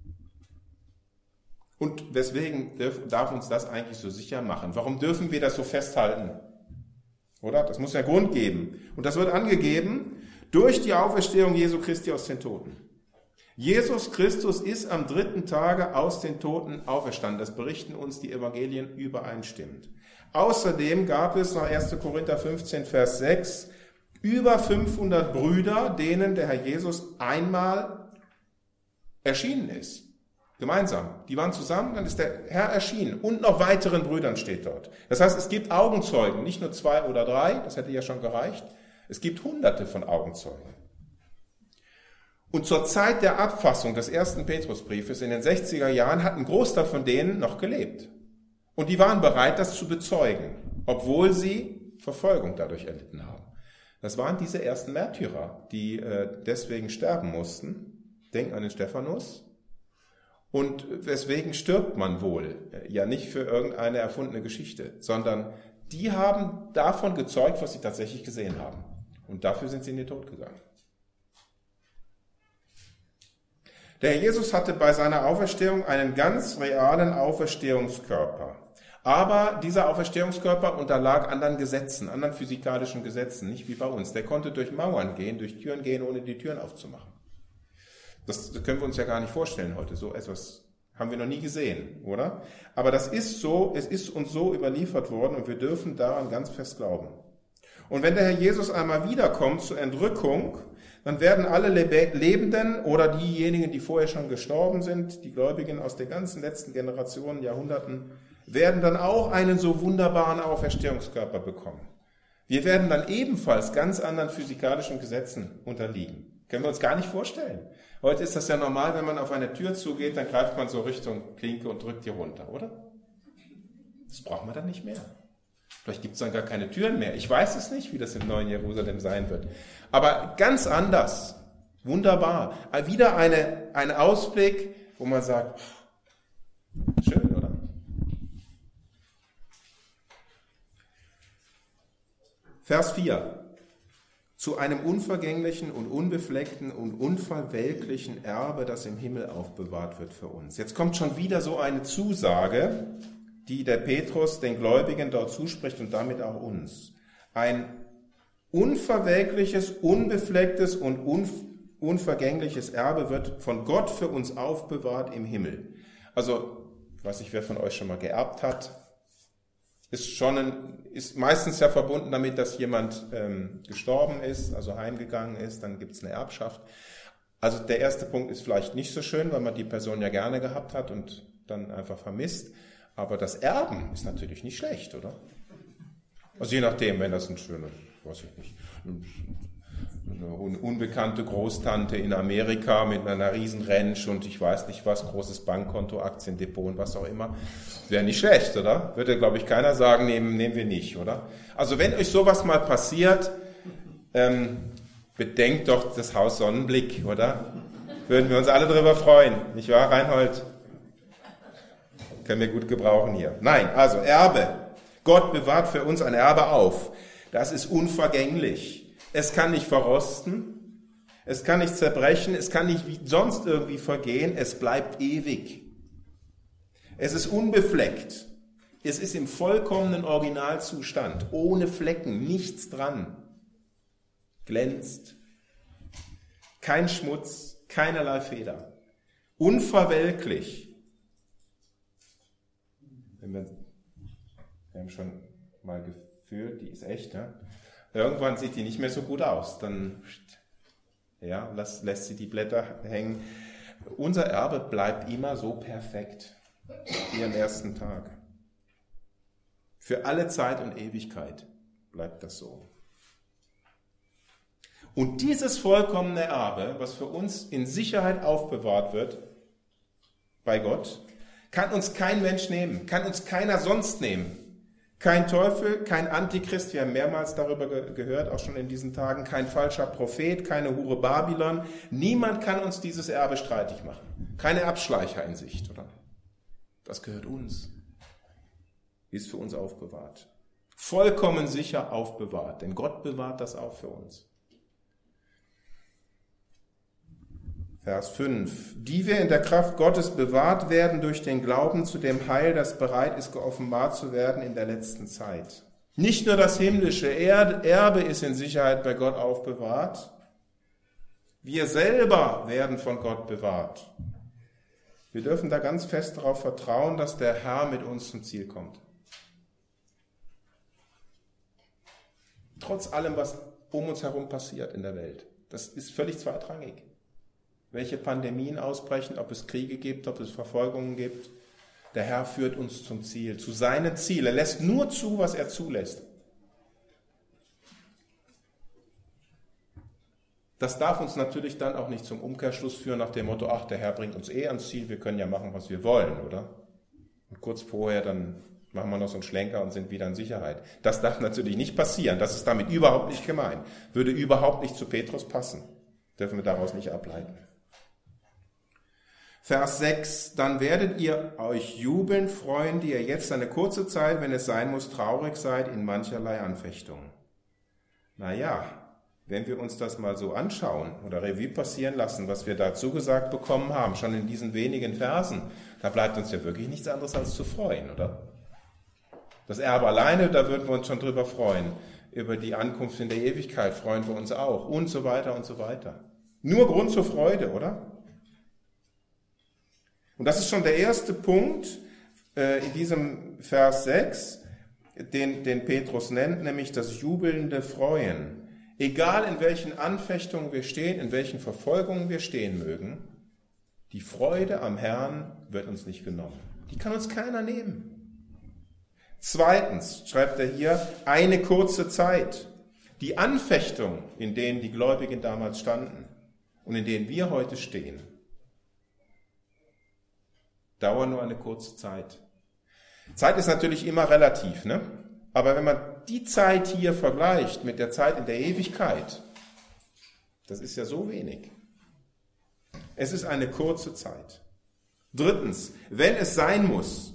Und weswegen darf uns das eigentlich so sicher machen? Warum dürfen wir das so festhalten? Oder? Das muss ja Grund geben. Und das wird angegeben durch die Auferstehung Jesu Christi aus den Toten. Jesus Christus ist am 3. Tage aus den Toten auferstanden. Das berichten uns die Evangelien übereinstimmend. Außerdem gab es nach 1. Korinther 15, Vers 6 über 500 Brüder, denen der Herr Jesus einmal erschienen ist. Gemeinsam. Die waren zusammen, dann ist der Herr erschienen. Und noch weiteren Brüdern steht dort. Das heißt, es gibt Augenzeugen, nicht nur 2 oder 3, das hätte ja schon gereicht. Es gibt Hunderte von Augenzeugen. Und zur Zeit der Abfassung des ersten Petrusbriefes in den 60er Jahren hat ein Großteil von denen noch gelebt. Und die waren bereit, das zu bezeugen, obwohl sie Verfolgung dadurch erlitten haben. Das waren diese ersten Märtyrer, die deswegen sterben mussten. Denk an den Stephanus. Und weswegen stirbt man wohl? Ja, nicht für irgendeine erfundene Geschichte, sondern die haben davon gezeugt, was sie tatsächlich gesehen haben. Und dafür sind sie in den Tod gegangen. Der Herr Jesus hatte bei seiner Auferstehung einen ganz realen Auferstehungskörper. Aber dieser Auferstehungskörper unterlag anderen Gesetzen, anderen physikalischen Gesetzen, nicht wie bei uns. Der konnte durch Mauern gehen, durch Türen gehen, ohne die Türen aufzumachen. Das können wir uns ja gar nicht vorstellen heute. So etwas haben wir noch nie gesehen, oder? Aber das ist so, es ist uns so überliefert worden und wir dürfen daran ganz fest glauben. Und wenn der Herr Jesus einmal wiederkommt zur Entrückung, dann werden alle Lebenden oder diejenigen, die vorher schon gestorben sind, die Gläubigen aus der ganzen letzten Generation, Jahrhunderten, werden dann auch einen so wunderbaren Auferstehungskörper bekommen. Wir werden dann ebenfalls ganz anderen physikalischen Gesetzen unterliegen. Können wir uns gar nicht vorstellen. Heute ist das ja normal, wenn man auf eine Tür zugeht, dann greift man so Richtung Klinke und drückt die runter, oder? Das braucht man dann nicht mehr. Vielleicht gibt es dann gar keine Türen mehr. Ich weiß es nicht, wie das im neuen Jerusalem sein wird. Aber ganz anders. Wunderbar. Wieder ein Ausblick, wo man sagt, schön, oder? Vers 4. Zu einem unvergänglichen und unbefleckten und unverwelklichen Erbe, das im Himmel aufbewahrt wird für uns. Jetzt kommt schon wieder so eine Zusage, die der Petrus den Gläubigen dort zuspricht und damit auch uns. Ein unverwelkliches, unbeflecktes und unvergängliches Erbe wird von Gott für uns aufbewahrt im Himmel. Also, ich weiß nicht, wer von euch schon mal geerbt hat, ist meistens ja verbunden damit, dass jemand gestorben ist, also heimgegangen ist, dann gibt es eine Erbschaft. Also der erste Punkt ist vielleicht nicht so schön, weil man die Person ja gerne gehabt hat und dann einfach vermisst. Aber das Erben ist natürlich nicht schlecht, oder? Also je nachdem, wenn das ein schöner, weiß ich nicht, eine unbekannte Großtante in Amerika mit einer riesen Ranch und ich weiß nicht was, großes Bankkonto, Aktiendepot und was auch immer, wäre nicht schlecht, oder? Würde, glaube ich, keiner sagen, nehmen wir nicht, oder? Also wenn euch sowas mal passiert, bedenkt doch das Haus Sonnenblick, oder? Würden wir uns alle darüber freuen, nicht wahr, Reinhold? Können wir gut gebrauchen hier. Nein, also Erbe. Gott bewahrt für uns ein Erbe auf. Das ist unvergänglich. Es kann nicht verrosten, es kann nicht zerbrechen, es kann nicht wie sonst irgendwie vergehen, es bleibt ewig. Es ist unbefleckt. Es ist im vollkommenen Originalzustand, ohne Flecken, nichts dran. Glänzt. Kein Schmutz, keinerlei Feder. Unverwelklich. Wir haben schon mal gefühlt, die ist echt, ne? Irgendwann sieht die nicht mehr so gut aus, dann ja, lässt sie die Blätter hängen. Unser Erbe bleibt immer so perfekt wie am ersten Tag. Für alle Zeit und Ewigkeit bleibt das so. Und dieses vollkommene Erbe, was für uns in Sicherheit aufbewahrt wird bei Gott, kann uns kein Mensch nehmen, kann uns keiner sonst nehmen. Kein Teufel, kein Antichrist, wir haben mehrmals darüber gehört, auch schon in diesen Tagen, kein falscher Prophet, keine Hure Babylon. Niemand kann uns dieses Erbe streitig machen. Keine Abschleicher in Sicht, oder? Das gehört uns. Ist für uns aufbewahrt. Vollkommen sicher aufbewahrt, denn Gott bewahrt das auch für uns. Vers 5. Die wir in der Kraft Gottes bewahrt werden durch den Glauben zu dem Heil, das bereit ist, geoffenbart zu werden in der letzten Zeit. Nicht nur das himmlische Erbe ist in Sicherheit bei Gott aufbewahrt, wir selber werden von Gott bewahrt. Wir dürfen da ganz fest darauf vertrauen, dass der Herr mit uns zum Ziel kommt. Trotz allem, was um uns herum passiert in der Welt. Das ist völlig zweitrangig. Welche Pandemien ausbrechen, ob es Kriege gibt, ob es Verfolgungen gibt. Der Herr führt uns zum Ziel, zu seinem Ziel. Er lässt nur zu, was er zulässt. Das darf uns natürlich dann auch nicht zum Umkehrschluss führen nach dem Motto, ach, der Herr bringt uns ans Ziel, wir können ja machen, was wir wollen, oder? Und kurz vorher dann machen wir noch so einen Schlenker und sind wieder in Sicherheit. Das darf natürlich nicht passieren, das ist damit überhaupt nicht gemeint. Würde überhaupt nicht zu Petrus passen. Dürfen wir daraus nicht ableiten. Vers 6, dann werdet ihr euch jubeln, freuen, die ihr jetzt eine kurze Zeit, wenn es sein muss, traurig seid in mancherlei Anfechtungen. Naja, wenn wir uns das mal so anschauen oder Revue passieren lassen, was wir dazu gesagt bekommen haben, schon in diesen wenigen Versen, da bleibt uns ja wirklich nichts anderes als zu freuen, oder? Das Erbe alleine, da würden wir uns schon drüber freuen. Über die Ankunft in der Ewigkeit freuen wir uns auch und so weiter und so weiter. Nur Grund zur Freude, oder? Und das ist schon der erste Punkt in diesem Vers 6, den Petrus nennt, nämlich das jubelnde Freuen. Egal in welchen Anfechtungen wir stehen, in welchen Verfolgungen wir stehen mögen, die Freude am Herrn wird uns nicht genommen. Die kann uns keiner nehmen. Zweitens schreibt er hier, eine kurze Zeit. Die Anfechtungen, in denen die Gläubigen damals standen und in denen wir heute stehen, dauern nur eine kurze Zeit. Zeit ist natürlich immer relativ, ne? Aber wenn man die Zeit hier vergleicht mit der Zeit in der Ewigkeit, das ist ja so wenig. Es ist eine kurze Zeit. Drittens, wenn es sein muss,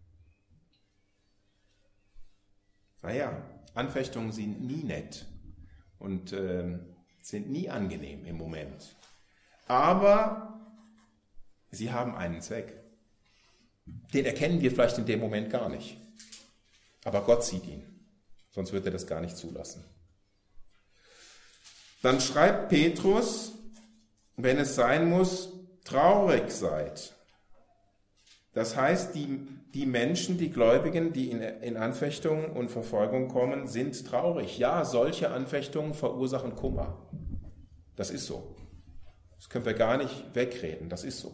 naja, Anfechtungen sind nie nett und sind nie angenehm im Moment. Aber sie haben einen Zweck. Den erkennen wir vielleicht in dem Moment gar nicht. Aber Gott sieht ihn. Sonst wird er das gar nicht zulassen. Dann schreibt Petrus, wenn es sein muss, traurig seid. Das heißt, die Menschen, die Gläubigen, die in Anfechtungen und Verfolgung kommen, sind traurig. Ja, solche Anfechtungen verursachen Kummer. Das ist so. Das können wir gar nicht wegreden. Das ist so.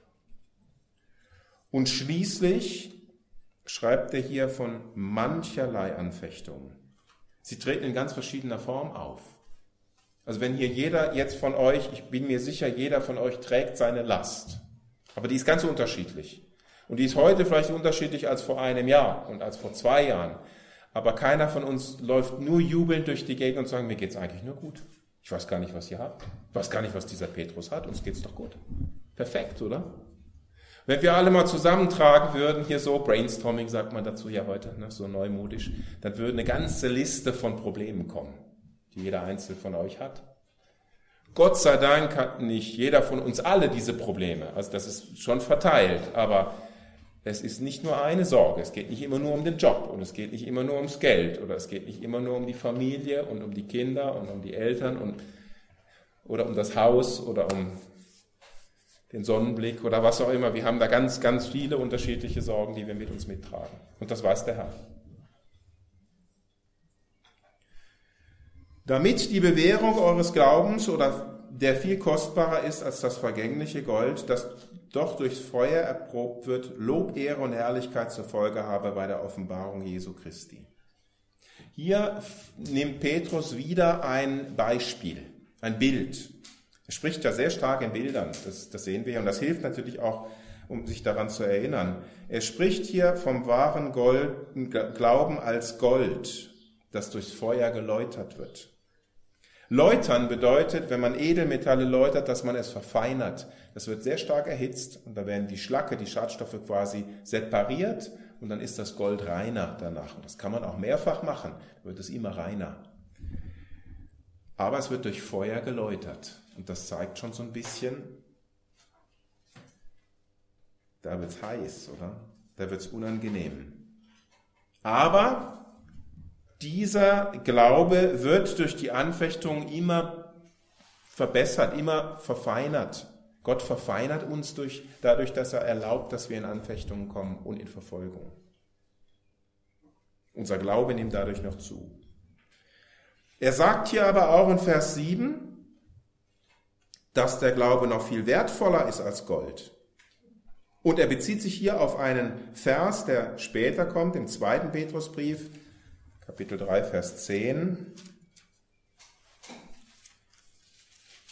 Und schließlich schreibt er hier von mancherlei Anfechtungen. Sie treten in ganz verschiedener Form auf. Also wenn hier jeder jetzt von euch, ich bin mir sicher, jeder von euch trägt seine Last. Aber die ist ganz unterschiedlich. Und die ist heute vielleicht unterschiedlich als vor einem Jahr und als vor 2 Jahren. Aber keiner von uns läuft nur jubelnd durch die Gegend und sagt, mir geht's eigentlich nur gut. Ich weiß gar nicht, was ihr habt. Ich weiß gar nicht, was dieser Petrus hat. Uns geht's doch gut. Perfekt, oder? Wenn wir alle mal zusammentragen würden, hier so, Brainstorming sagt man dazu ja heute, ne, so neumodisch, dann würde eine ganze Liste von Problemen kommen, die jeder Einzelne von euch hat. Gott sei Dank hat nicht jeder von uns alle diese Probleme. Also das ist schon verteilt, aber es ist nicht nur eine Sorge. Es geht nicht immer nur um den Job und es geht nicht immer nur ums Geld oder es geht nicht immer nur um die Familie und um die Kinder und um die Eltern oder um das Haus oder um den Sonnenblick oder was auch immer. Wir haben da ganz, ganz viele unterschiedliche Sorgen, die wir mit uns mittragen. Und das weiß der Herr. Damit die Bewährung eures Glaubens oder der viel kostbarer ist als das vergängliche Gold, das doch durchs Feuer erprobt wird, Lob, Ehre und Herrlichkeit zur Folge habe bei der Offenbarung Jesu Christi. Hier nimmt Petrus wieder ein Beispiel, ein Bild. Er spricht ja sehr stark in Bildern, das sehen wir, und das hilft natürlich auch, um sich daran zu erinnern. Er spricht hier vom wahren Glauben als Gold, das durchs Feuer geläutert wird. Läutern bedeutet, wenn man Edelmetalle läutert, dass man es verfeinert. Das wird sehr stark erhitzt und da werden die Schlacke, die Schadstoffe quasi separiert und dann ist das Gold reiner danach. Und das kann man auch mehrfach machen, dann wird es immer reiner. Aber es wird durch Feuer geläutert. Und das zeigt schon so ein bisschen, da wird es heiß, oder? Da wird es unangenehm. Aber dieser Glaube wird durch die Anfechtung immer verbessert, immer verfeinert. Gott verfeinert uns dadurch, dass er erlaubt, dass wir in Anfechtungen kommen und in Verfolgung. Unser Glaube nimmt dadurch noch zu. Er sagt hier aber auch in Vers 7, dass der Glaube noch viel wertvoller ist als Gold. Und er bezieht sich hier auf einen Vers, der später kommt, im 2. Petrusbrief, Kapitel 3, Vers 10.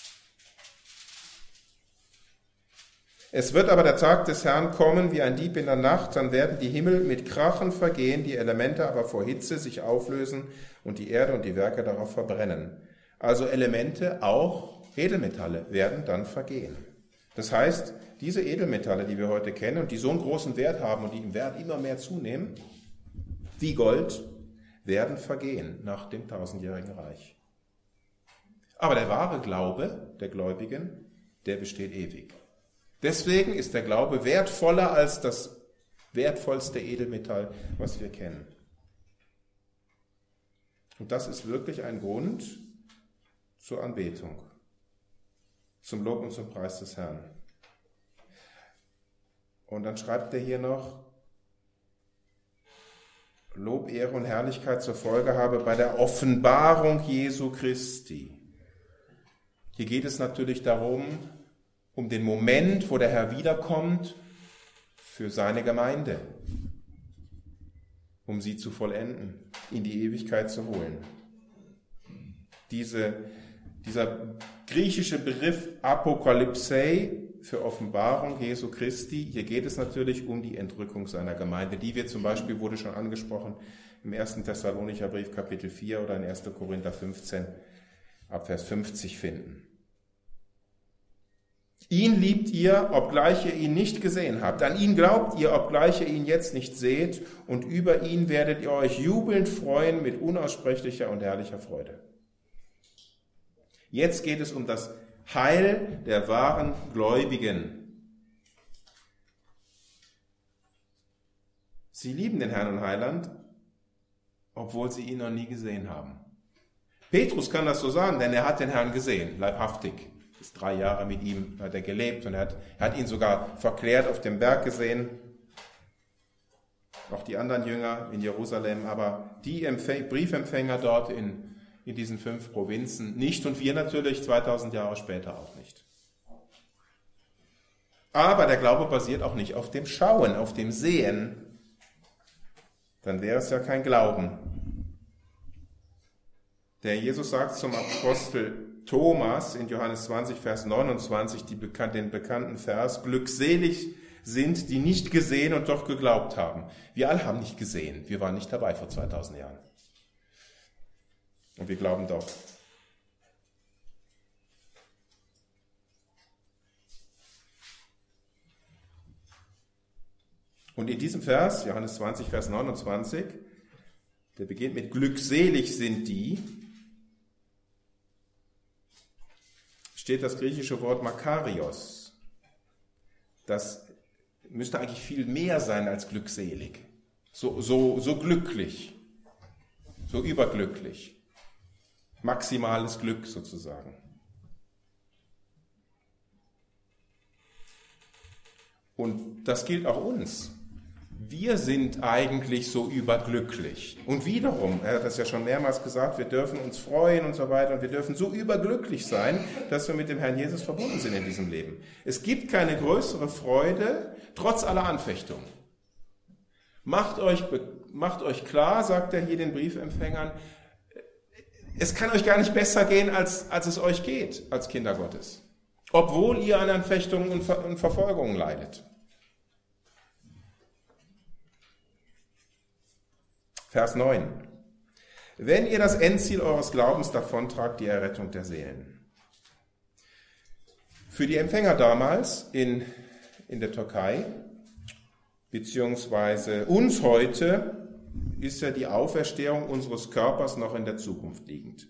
Es wird aber der Tag des Herrn kommen wie ein Dieb in der Nacht, dann werden die Himmel mit Krachen vergehen, die Elemente aber vor Hitze sich auflösen und die Erde und die Werke darauf verbrennen. Also Elemente, auch Edelmetalle, werden dann vergehen. Das heißt, diese Edelmetalle, die wir heute kennen und die so einen großen Wert haben und die im Wert immer mehr zunehmen, wie Gold, werden vergehen nach dem 1000-jährigen Reich. Aber der wahre Glaube der Gläubigen, der besteht ewig. Deswegen ist der Glaube wertvoller als das wertvollste Edelmetall, was wir kennen. Und das ist wirklich ein Grund zur Anbetung, zum Lob und zum Preis des Herrn. Und dann schreibt er hier noch, Lob, Ehre und Herrlichkeit zur Folge habe bei der Offenbarung Jesu Christi. Hier geht es natürlich darum, um den Moment, wo der Herr wiederkommt, für seine Gemeinde, um sie zu vollenden, in die Ewigkeit zu holen. Dieser griechische Begriff Apokalypse für Offenbarung Jesu Christi, hier geht es natürlich um die Entrückung seiner Gemeinde, die wir zum Beispiel, wurde schon angesprochen, im 1. Thessalonicher Brief Kapitel 4 oder in 1. Korinther 15 ab Vers 50 finden. Ihn liebt ihr, obgleich ihr ihn nicht gesehen habt. An ihn glaubt ihr, obgleich ihr ihn jetzt nicht seht. Und über ihn werdet ihr euch jubelnd freuen mit unaussprechlicher und herrlicher Freude. Jetzt geht es um das Heil der wahren Gläubigen. Sie lieben den Herrn und Heiland, obwohl sie ihn noch nie gesehen haben. Petrus kann das so sagen, denn er hat den Herrn gesehen, leibhaftig. Ist 3 Jahre mit ihm, hat er gelebt und er hat ihn sogar verklärt auf dem Berg gesehen. Auch die anderen Jünger in Jerusalem, aber die Briefempfänger dort in diesen 5 Provinzen nicht und wir natürlich 2000 Jahre später auch nicht. Aber der Glaube basiert auch nicht auf dem Schauen, auf dem Sehen. Dann wäre es ja kein Glauben. Der Jesus sagt zum Apostel Thomas in Johannes 20, Vers 29, den bekannten Vers, glückselig sind, die nicht gesehen und doch geglaubt haben. Wir alle haben nicht gesehen, wir waren nicht dabei vor 2000 Jahren. Und wir glauben doch. Und in diesem Vers, Johannes 20, Vers 29, der beginnt mit glückselig sind die, steht das griechische Wort Makarios. Das müsste eigentlich viel mehr sein als glückselig. So glücklich, so überglücklich. Maximales Glück sozusagen. Und das gilt auch uns. Wir sind eigentlich so überglücklich. Und wiederum, er hat das ja schon mehrmals gesagt, wir dürfen uns freuen und so weiter. Und wir dürfen so überglücklich sein, dass wir mit dem Herrn Jesus verbunden sind in diesem Leben. Es gibt keine größere Freude, trotz aller Anfechtungen. Macht euch klar, sagt er hier den Briefempfängern, es kann euch gar nicht besser gehen, als es euch geht, als Kinder Gottes. Obwohl ihr an Anfechtungen und Verfolgungen leidet. Vers 9. Wenn ihr das Endziel eures Glaubens davontragt, die Errettung der Seelen. Für die Empfänger damals in der Türkei, beziehungsweise uns heute, ist ja die Auferstehung unseres Körpers noch in der Zukunft liegend.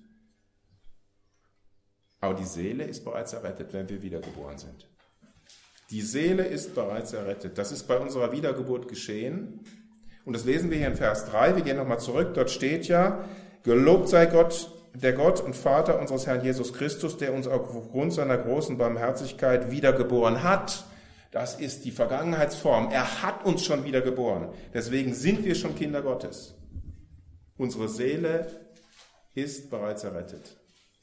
Aber die Seele ist bereits errettet, wenn wir wiedergeboren sind. Die Seele ist bereits errettet. Das ist bei unserer Wiedergeburt geschehen. Und das lesen wir hier in Vers 3. Wir gehen nochmal zurück. Dort steht ja, gelobt sei Gott, der Gott und Vater unseres Herrn Jesus Christus, der uns aufgrund seiner großen Barmherzigkeit wiedergeboren hat. Das ist die Vergangenheitsform. Er hat uns schon wiedergeboren. Deswegen sind wir schon Kinder Gottes. Unsere Seele ist bereits errettet.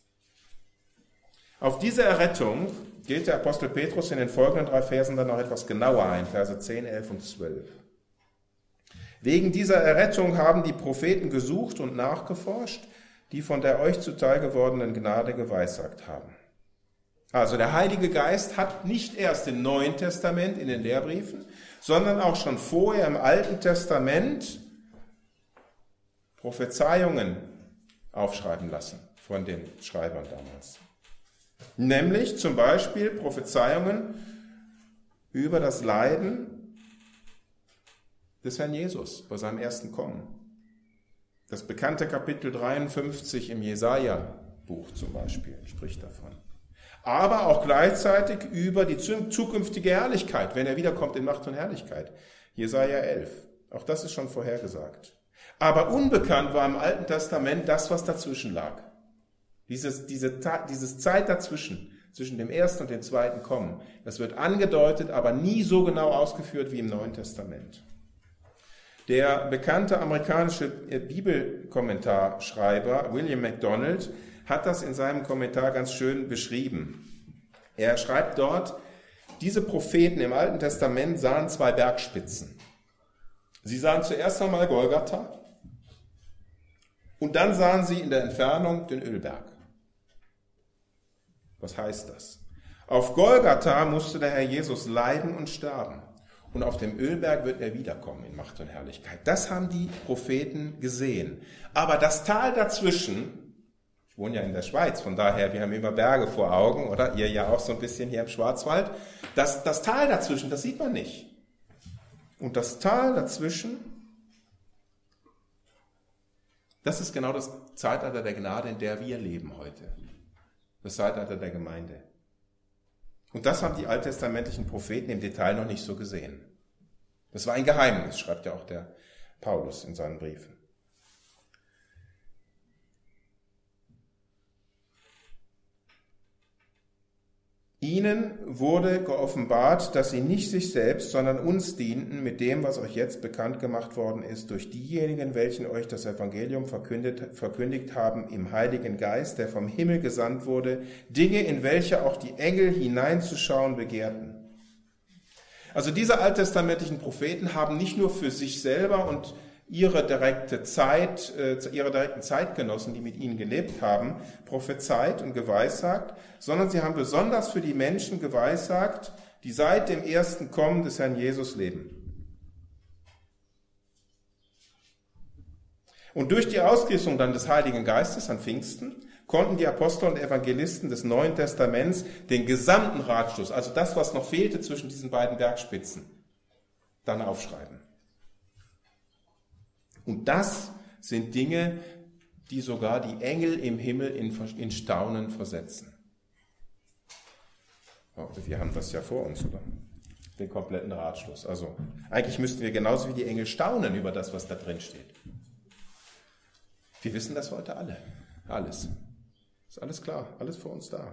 Auf diese Errettung geht der Apostel Petrus in den folgenden 3 Versen dann noch etwas genauer ein, Verse 10, 11 und 12. Wegen dieser Errettung haben die Propheten gesucht und nachgeforscht, die von der euch zuteil gewordenen Gnade geweissagt haben. Also der Heilige Geist hat nicht erst im Neuen Testament in den Lehrbriefen, sondern auch schon vorher im Alten Testament Prophezeiungen aufschreiben lassen von den Schreibern damals. Nämlich zum Beispiel Prophezeiungen über das Leiden des Herrn Jesus bei seinem ersten Kommen. Das bekannte Kapitel 53 im Jesaja-Buch zum Beispiel spricht davon. Aber auch gleichzeitig über die zukünftige Herrlichkeit, wenn er wiederkommt in Macht und Herrlichkeit. Jesaja 11. Auch das ist schon vorhergesagt. Aber unbekannt war im Alten Testament das, was dazwischen lag. Diese Zeit dazwischen, zwischen dem ersten und dem zweiten Kommen, das wird angedeutet, aber nie so genau ausgeführt wie im Neuen Testament. Der bekannte amerikanische Bibelkommentarschreiber William MacDonald hat das in seinem Kommentar ganz schön beschrieben. Er schreibt dort, diese Propheten im Alten Testament sahen zwei Bergspitzen. Sie sahen zuerst einmal Golgatha und dann sahen sie in der Entfernung den Ölberg. Was heißt das? Auf Golgatha musste der Herr Jesus leiden und sterben. Und auf dem Ölberg wird er wiederkommen in Macht und Herrlichkeit. Das haben die Propheten gesehen. Aber das Tal dazwischen, ich wohne ja in der Schweiz, von daher, wir haben immer Berge vor Augen, oder? Ihr ja auch so ein bisschen hier im Schwarzwald. Das Tal dazwischen, das sieht man nicht. Und das Tal dazwischen, das ist genau das Zeitalter der Gnade, in der wir leben heute. Das Zeitalter der Gemeinde. Und das haben die alttestamentlichen Propheten im Detail noch nicht so gesehen. Das war ein Geheimnis, schreibt ja auch der Paulus in seinen Briefen. Ihnen wurde geoffenbart, dass sie nicht sich selbst, sondern uns dienten mit dem, was euch jetzt bekannt gemacht worden ist, durch diejenigen, welchen euch das Evangelium verkündigt haben im Heiligen Geist, der vom Himmel gesandt wurde, Dinge, in welche auch die Engel hineinzuschauen begehrten. Also diese alttestamentlichen Propheten haben nicht nur für sich selber und ihre direkten Zeitgenossen, die mit ihnen gelebt haben, prophezeit und geweissagt, sondern sie haben besonders für die Menschen geweissagt, die seit dem ersten Kommen des Herrn Jesus leben. Und durch die Ausgießung dann des Heiligen Geistes an Pfingsten konnten die Apostel und Evangelisten des Neuen Testaments den gesamten Ratschluss, also das, was noch fehlte zwischen diesen beiden Bergspitzen, dann aufschreiben. Und das sind Dinge, die sogar die Engel im Himmel in Staunen versetzen. Wir haben das ja vor uns, oder? Den kompletten Ratschluss. Also eigentlich müssten wir genauso wie die Engel staunen über das, was da drin steht. Wir wissen das heute alle. Alles. Ist alles klar, alles vor uns da.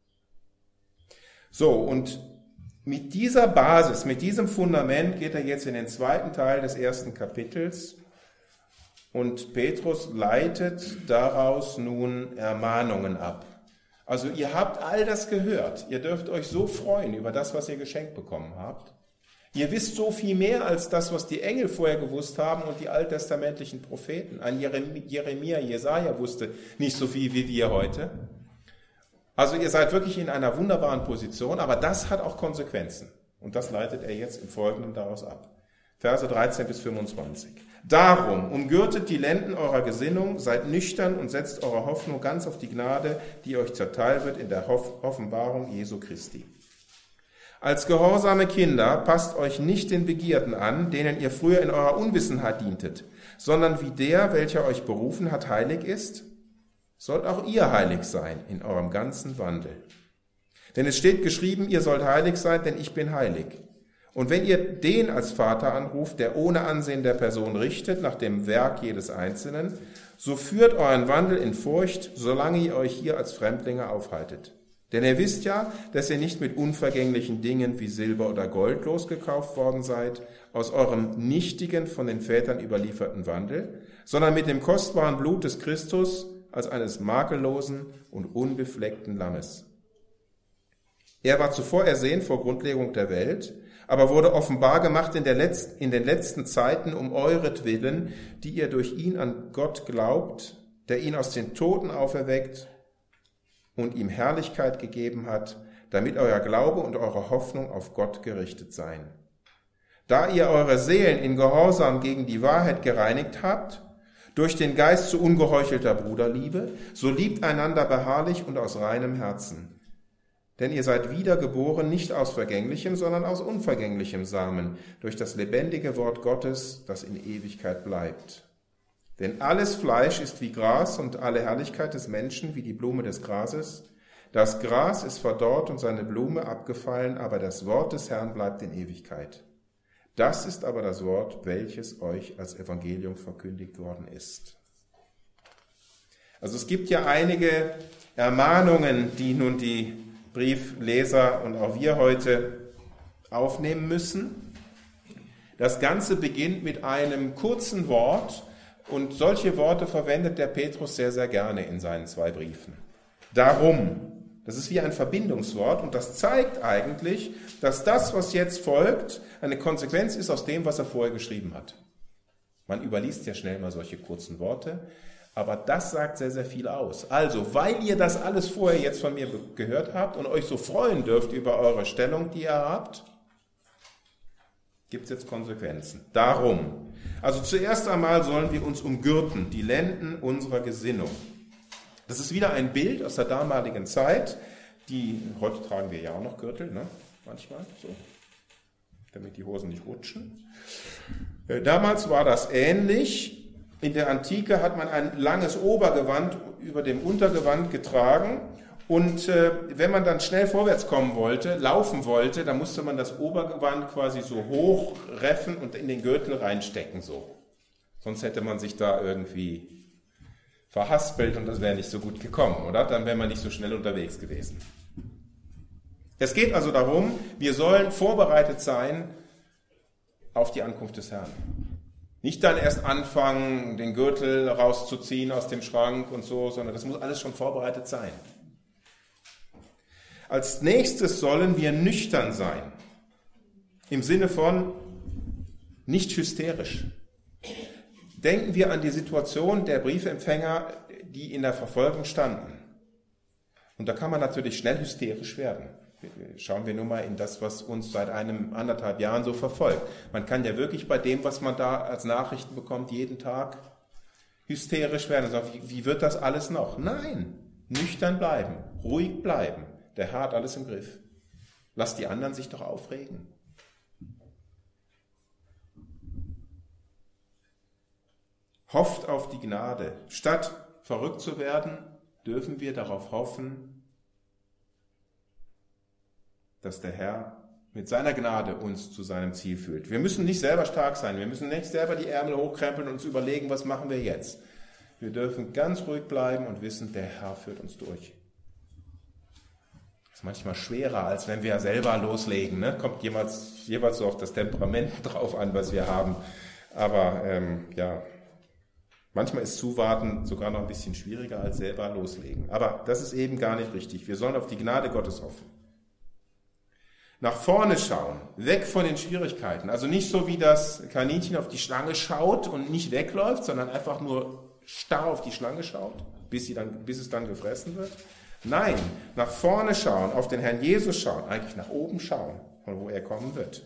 So, und mit dieser Basis, mit diesem Fundament geht er jetzt in den zweiten Teil des ersten Kapitels. Und Petrus leitet daraus nun Ermahnungen ab. Also ihr habt all das gehört. Ihr dürft euch so freuen über das, was ihr geschenkt bekommen habt. Ihr wisst so viel mehr als das, was die Engel vorher gewusst haben und die alttestamentlichen Propheten. Ein Jeremia, Jesaja wusste nicht so viel wie wir heute. Also ihr seid wirklich in einer wunderbaren Position, aber das hat auch Konsequenzen. Und das leitet er jetzt im Folgenden daraus ab. Verse 13 bis 25. Darum, umgürtet die Lenden eurer Gesinnung, seid nüchtern und setzt eure Hoffnung ganz auf die Gnade, die euch zuteil wird in der Offenbarung Jesu Christi. Als gehorsame Kinder passt euch nicht den Begierden an, denen ihr früher in eurer Unwissenheit dientet, sondern wie der, welcher euch berufen hat, heilig ist, sollt auch ihr heilig sein in eurem ganzen Wandel. Denn es steht geschrieben, ihr sollt heilig sein, denn ich bin heilig. Und wenn ihr den als Vater anruft, der ohne Ansehen der Person richtet, nach dem Werk jedes Einzelnen, so führt euren Wandel in Furcht, solange ihr euch hier als Fremdlinge aufhaltet. Denn ihr wisst ja, dass ihr nicht mit unvergänglichen Dingen wie Silber oder Gold losgekauft worden seid, aus eurem nichtigen, von den Vätern überlieferten Wandel, sondern mit dem kostbaren Blut des Christus als eines makellosen und unbefleckten Lammes. Er war zuvor ersehen vor Grundlegung der Welt, aber wurde offenbar gemacht in den letzten Zeiten um euretwillen, die ihr durch ihn an Gott glaubt, der ihn aus den Toten auferweckt und ihm Herrlichkeit gegeben hat, damit euer Glaube und eure Hoffnung auf Gott gerichtet seien. Da ihr eure Seelen in Gehorsam gegen die Wahrheit gereinigt habt, durch den Geist zu ungeheuchelter Bruderliebe, so liebt einander beharrlich und aus reinem Herzen. Denn ihr seid wiedergeboren nicht aus vergänglichem, sondern aus unvergänglichem Samen, durch das lebendige Wort Gottes, das in Ewigkeit bleibt. Denn alles Fleisch ist wie Gras und alle Herrlichkeit des Menschen wie die Blume des Grases. Das Gras ist verdorrt und seine Blume abgefallen, aber das Wort des Herrn bleibt in Ewigkeit. Das ist aber das Wort, welches euch als Evangelium verkündigt worden ist. Also es gibt ja einige Ermahnungen, die nun die Briefleser und auch wir heute aufnehmen müssen. Das Ganze beginnt mit einem kurzen Wort und solche Worte verwendet der Petrus sehr, sehr gerne in seinen 2 Briefen. Darum. Das ist wie ein Verbindungswort und das zeigt eigentlich, dass das, was jetzt folgt, eine Konsequenz ist aus dem, was er vorher geschrieben hat. Man überliest ja schnell mal solche kurzen Worte, aber das sagt sehr, sehr viel aus. Also, weil ihr das alles vorher jetzt von mir gehört habt und euch so freuen dürft über eure Stellung, die ihr habt, gibt es jetzt Konsequenzen. Darum. Also zuerst einmal sollen wir uns umgürten, die Lenden unserer Gesinnung. Das ist wieder ein Bild aus der damaligen Zeit. Heute tragen wir ja auch noch Gürtel, ne? Manchmal so, damit die Hosen nicht rutschen. Damals war das ähnlich. In der Antike hat man ein langes Obergewand über dem Untergewand getragen. Und wenn man dann schnell vorwärts kommen wollte, laufen wollte, dann musste man das Obergewand quasi so hochreffen und in den Gürtel reinstecken. So. Sonst hätte man sich da irgendwie verhaspelt und das wäre nicht so gut gekommen, oder? Dann wäre man nicht so schnell unterwegs gewesen. Es geht also darum, wir sollen vorbereitet sein auf die Ankunft des Herrn. Nicht dann erst anfangen, den Gürtel rauszuziehen aus dem Schrank und so, sondern das muss alles schon vorbereitet sein. Als nächstes sollen wir nüchtern sein, im Sinne von nicht hysterisch. Denken wir an die Situation der Briefempfänger, die in der Verfolgung standen. Und da kann man natürlich schnell hysterisch werden. Schauen wir nur mal in das, was uns seit 1,5 Jahren so verfolgt. Man kann ja wirklich bei dem, was man da als Nachrichten bekommt, jeden Tag hysterisch werden. Also, wie wird das alles noch? Nein, nüchtern bleiben, ruhig bleiben. Der Herr hat alles im Griff. Lass die anderen sich doch aufregen. Hofft auf die Gnade. Statt verrückt zu werden, dürfen wir darauf hoffen, dass der Herr mit seiner Gnade uns zu seinem Ziel führt. Wir müssen nicht selber stark sein. Wir müssen nicht selber die Ärmel hochkrempeln und uns überlegen, was machen wir jetzt. Wir dürfen ganz ruhig bleiben und wissen, der Herr führt uns durch. Das ist manchmal schwerer, als wenn wir selber loslegen. Ne? Kommt jeweils so auf das Temperament drauf an, was wir haben. Aber manchmal ist Zuwarten sogar noch ein bisschen schwieriger als selber loslegen. Aber das ist eben gar nicht richtig. Wir sollen auf die Gnade Gottes hoffen. Nach vorne schauen, weg von den Schwierigkeiten. Also nicht so wie das Kaninchen auf die Schlange schaut und nicht wegläuft, sondern einfach nur starr auf die Schlange schaut, bis es dann gefressen wird. Nein, nach vorne schauen, auf den Herrn Jesus schauen, eigentlich nach oben schauen, von wo er kommen wird.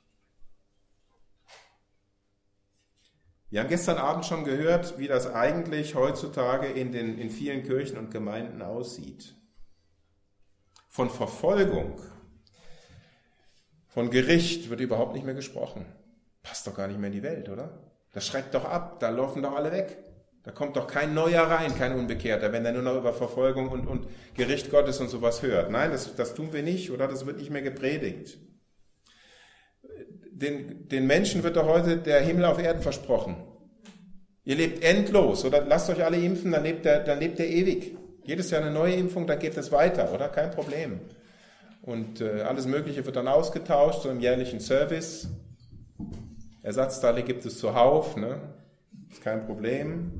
Wir haben gestern Abend schon gehört, wie das eigentlich heutzutage in vielen Kirchen und Gemeinden aussieht. Von Verfolgung, von Gericht wird überhaupt nicht mehr gesprochen. Passt doch gar nicht mehr in die Welt, oder? Das schreckt doch ab, da laufen doch alle weg. Da kommt doch kein Neuer rein, kein Unbekehrter, wenn er nur noch über Verfolgung und Gericht Gottes und sowas hört. Nein, das tun wir nicht, oder? Das wird nicht mehr gepredigt. Den Menschen wird doch heute der Himmel auf Erden versprochen. Ihr lebt endlos, oder? Lasst euch alle impfen, dann lebt er ewig. Jedes Jahr eine neue Impfung, dann geht es weiter, oder? Kein Problem. Und alles Mögliche wird dann ausgetauscht, so im jährlichen Service. Ersatzteile gibt es zuhauf, ne? Ist kein Problem.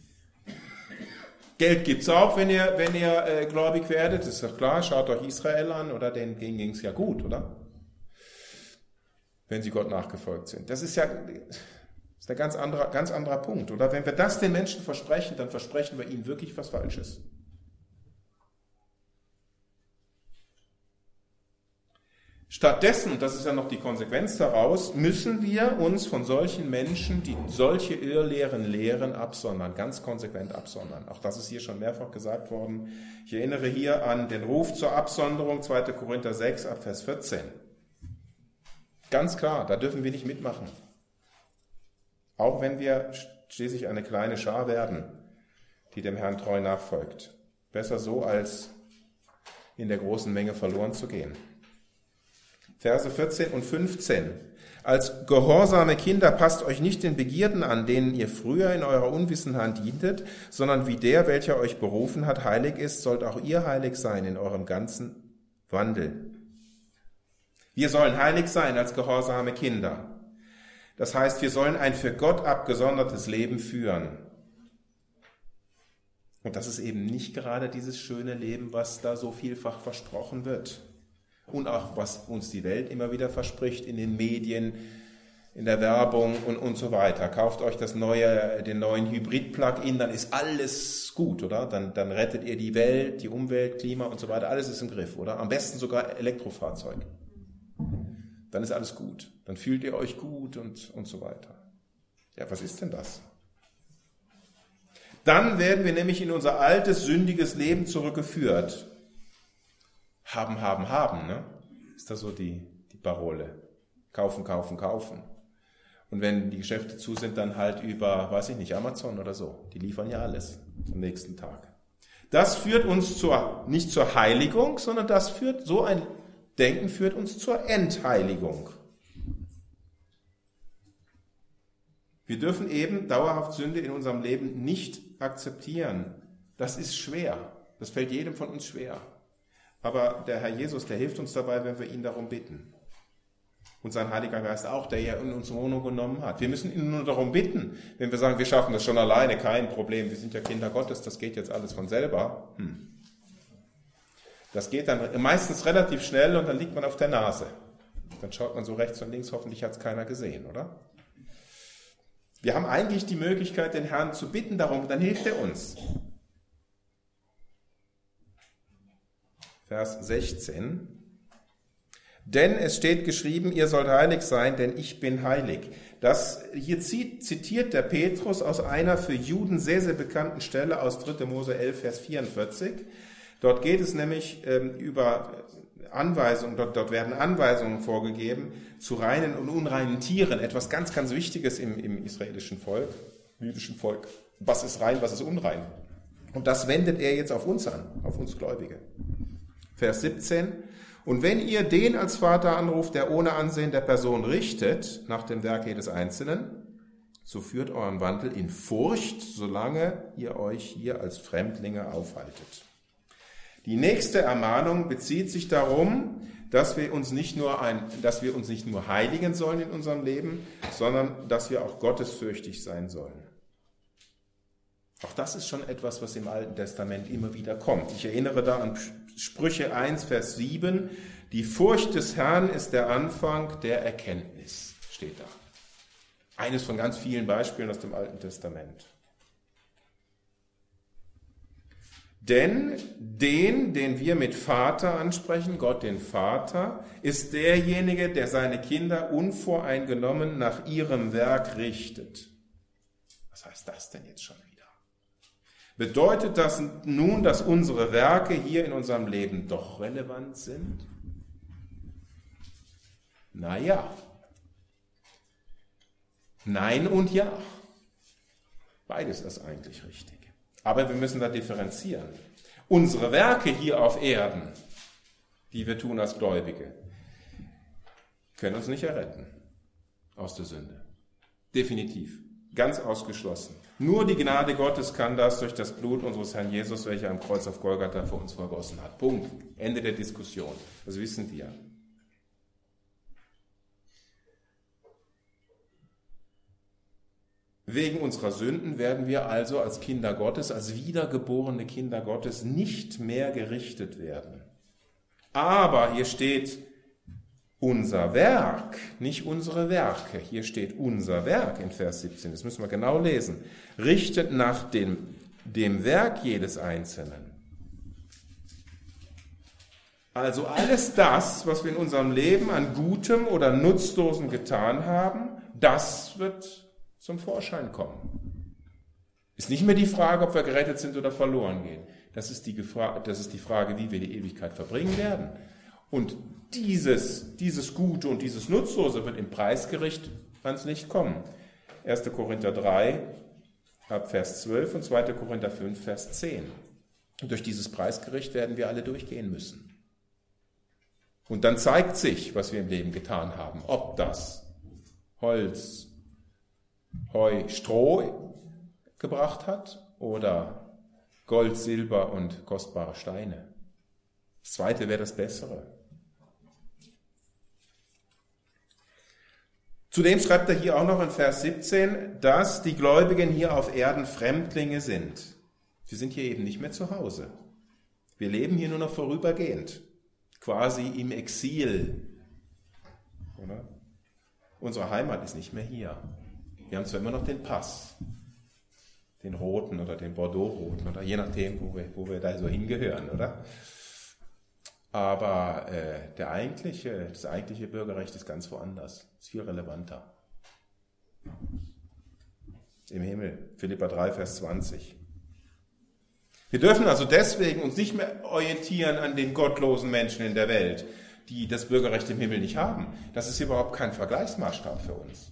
Geld gibt's auch, wenn ihr gläubig werdet, ist doch klar. Schaut euch Israel an, oder? Denen ging es ja gut, oder? Wenn sie Gott nachgefolgt sind. Das ist ein ganz anderer Punkt, oder? Wenn wir das den Menschen versprechen, dann versprechen wir ihnen wirklich was Falsches. Stattdessen, das ist ja noch die Konsequenz daraus, müssen wir uns von solchen Menschen, die solche Irrlehren lehren, absondern, ganz konsequent absondern. Auch das ist hier schon mehrfach gesagt worden. Ich erinnere hier an den Ruf zur Absonderung, 2. Korinther 6, ab Vers 14. Ganz klar, da dürfen wir nicht mitmachen. Auch wenn wir schließlich eine kleine Schar werden, die dem Herrn treu nachfolgt. Besser so, als in der großen Menge verloren zu gehen. Verse 14 und 15. Als gehorsame Kinder passt euch nicht den Begierden an, denen ihr früher in eurer Unwissenheit dientet, sondern wie der, welcher euch berufen hat, heilig ist, sollt auch ihr heilig sein in eurem ganzen Wandel. Wir sollen heilig sein als gehorsame Kinder. Das heißt, wir sollen ein für Gott abgesondertes Leben führen. Und das ist eben nicht gerade dieses schöne Leben, was da so vielfach versprochen wird. Und auch, was uns die Welt immer wieder verspricht in den Medien, in der Werbung und so weiter. Kauft euch den neuen Hybrid-Plug-in, dann ist alles gut, oder? Dann rettet ihr die Welt, die Umwelt, Klima und so weiter. Alles ist im Griff, oder? Am besten sogar Elektrofahrzeug. Dann ist alles gut. Dann fühlt ihr euch gut und so weiter. Ja, was ist denn das? Dann werden wir nämlich in unser altes, sündiges Leben zurückgeführt. Haben, ne? Ist das so die Parole? Kaufen, kaufen, kaufen. Und wenn die Geschäfte zu sind, dann halt über, weiß ich nicht, Amazon oder so. Die liefern ja alles am nächsten Tag. Das führt uns nicht zur Heiligung, sondern so ein Denken führt uns zur Entheiligung. Wir dürfen eben dauerhaft Sünde in unserem Leben nicht akzeptieren. Das ist schwer. Das fällt jedem von uns schwer. Aber der Herr Jesus, der hilft uns dabei, wenn wir ihn darum bitten. Und sein Heiliger Geist auch, der ja in uns Wohnung genommen hat. Wir müssen ihn nur darum bitten. Wenn wir sagen, wir schaffen das schon alleine, kein Problem, wir sind ja Kinder Gottes, das geht jetzt alles von selber. Das geht dann meistens relativ schnell und dann liegt man auf der Nase. Dann schaut man so rechts und links, hoffentlich hat es keiner gesehen, oder? Wir haben eigentlich die Möglichkeit, den Herrn zu bitten darum, dann hilft er uns. Vers 16. Denn es steht geschrieben, ihr sollt heilig sein, denn ich bin heilig. Das hier zitiert der Petrus aus einer für Juden sehr, sehr bekannten Stelle aus 3. Mose 11, Vers 44. Dort geht es nämlich über Anweisungen, dort werden Anweisungen vorgegeben zu reinen und unreinen Tieren. Etwas ganz, ganz Wichtiges im israelischen Volk, jüdischen Volk. Was ist rein, was ist unrein? Und das wendet er jetzt auf uns an, auf uns Gläubige. Vers 17. Und wenn ihr den als Vater anruft, der ohne Ansehen der Person richtet, nach dem Werk jedes Einzelnen, so führt euren Wandel in Furcht, solange ihr euch hier als Fremdlinge aufhaltet. Die nächste Ermahnung bezieht sich darum, dass wir uns nicht nur heiligen sollen in unserem Leben, sondern dass wir auch gottesfürchtig sein sollen. Auch das ist schon etwas, was im Alten Testament immer wieder kommt. Ich erinnere da an Sprüche 1, Vers 7. Die Furcht des Herrn ist der Anfang der Erkenntnis, steht da. Eines von ganz vielen Beispielen aus dem Alten Testament. Denn den wir mit Vater ansprechen, Gott den Vater, ist derjenige, der seine Kinder unvoreingenommen nach ihrem Werk richtet. Was heißt das denn jetzt schon wieder? Bedeutet das nun, dass unsere Werke hier in unserem Leben doch relevant sind? Naja. Nein und ja. Beides ist eigentlich richtig. Aber wir müssen da differenzieren. Unsere Werke hier auf Erden, die wir tun als Gläubige, können uns nicht erretten aus der Sünde. Definitiv. Ganz ausgeschlossen. Nur die Gnade Gottes kann das durch das Blut unseres Herrn Jesus, welcher am Kreuz auf Golgatha für uns vergossen hat. Punkt. Ende der Diskussion. Das wissen wir. Wegen unserer Sünden werden wir also als Kinder Gottes, als wiedergeborene Kinder Gottes nicht mehr gerichtet werden. Aber hier steht unser Werk, nicht unsere Werke. Hier steht unser Werk in Vers 17. Das müssen wir genau lesen. Richtet nach dem Werk jedes Einzelnen. Also alles das, was wir in unserem Leben an Gutem oder Nutzlosem getan haben, das wird zum Vorschein kommen. Ist nicht mehr die Frage, ob wir gerettet sind oder verloren gehen. Das ist die Frage, wie wir die Ewigkeit verbringen werden. Und dieses Gute und dieses Nutzlose wird im Preisgericht ans Licht kommen. 1. Korinther 3, ab Vers 12 und 2. Korinther 5, Vers 10. Und durch dieses Preisgericht werden wir alle durchgehen müssen. Und dann zeigt sich, was wir im Leben getan haben. Ob das Holz, Heu, Stroh gebracht hat oder Gold, Silber und kostbare Steine. Das zweite wäre das Bessere. Zudem schreibt er hier auch noch in Vers 17, dass die Gläubigen hier auf Erden Fremdlinge sind. Wir sind hier eben nicht mehr zu Hause. Wir leben hier nur noch vorübergehend, quasi im Exil. Oder? Unsere Heimat ist nicht mehr hier. Wir haben zwar immer noch den Pass, den roten oder den Bordeaux-roten, oder je nachdem, wo wir da so hingehören, oder? Aber das eigentliche Bürgerrecht ist ganz woanders, ist viel relevanter. Im Himmel, Philipper 3, Vers 20. Wir dürfen also deswegen uns nicht mehr orientieren an den gottlosen Menschen in der Welt, die das Bürgerrecht im Himmel nicht haben. Das ist überhaupt kein Vergleichsmaßstab für uns.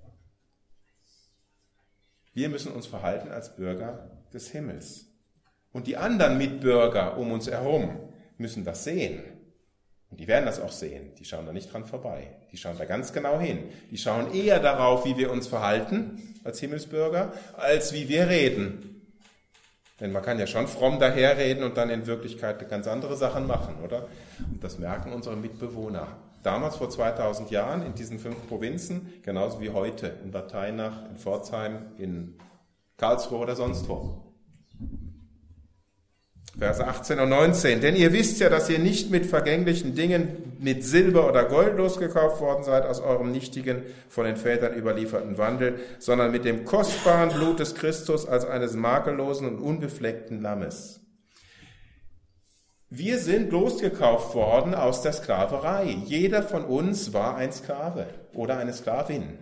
Wir müssen uns verhalten als Bürger des Himmels. Und die anderen Mitbürger um uns herum müssen das sehen. Und die werden das auch sehen. Die schauen da nicht dran vorbei. Die schauen da ganz genau hin. Die schauen eher darauf, wie wir uns verhalten als Himmelsbürger, als wie wir reden. Denn man kann ja schon fromm daherreden und dann in Wirklichkeit ganz andere Sachen machen, oder? Und das merken unsere Mitbewohner. Damals vor 2000 Jahren in diesen 5 Provinzen, genauso wie heute in Bad Tainach, in Pforzheim, in Karlsruhe oder sonst wo. Verse 18 und 19. Denn ihr wisst ja, dass ihr nicht mit vergänglichen Dingen, mit Silber oder Gold losgekauft worden seid aus eurem nichtigen, von den Vätern überlieferten Wandel, sondern mit dem kostbaren Blut des Christus als eines makellosen und unbefleckten Lammes. Wir sind losgekauft worden aus der Sklaverei. Jeder von uns war ein Sklave oder eine Sklavin.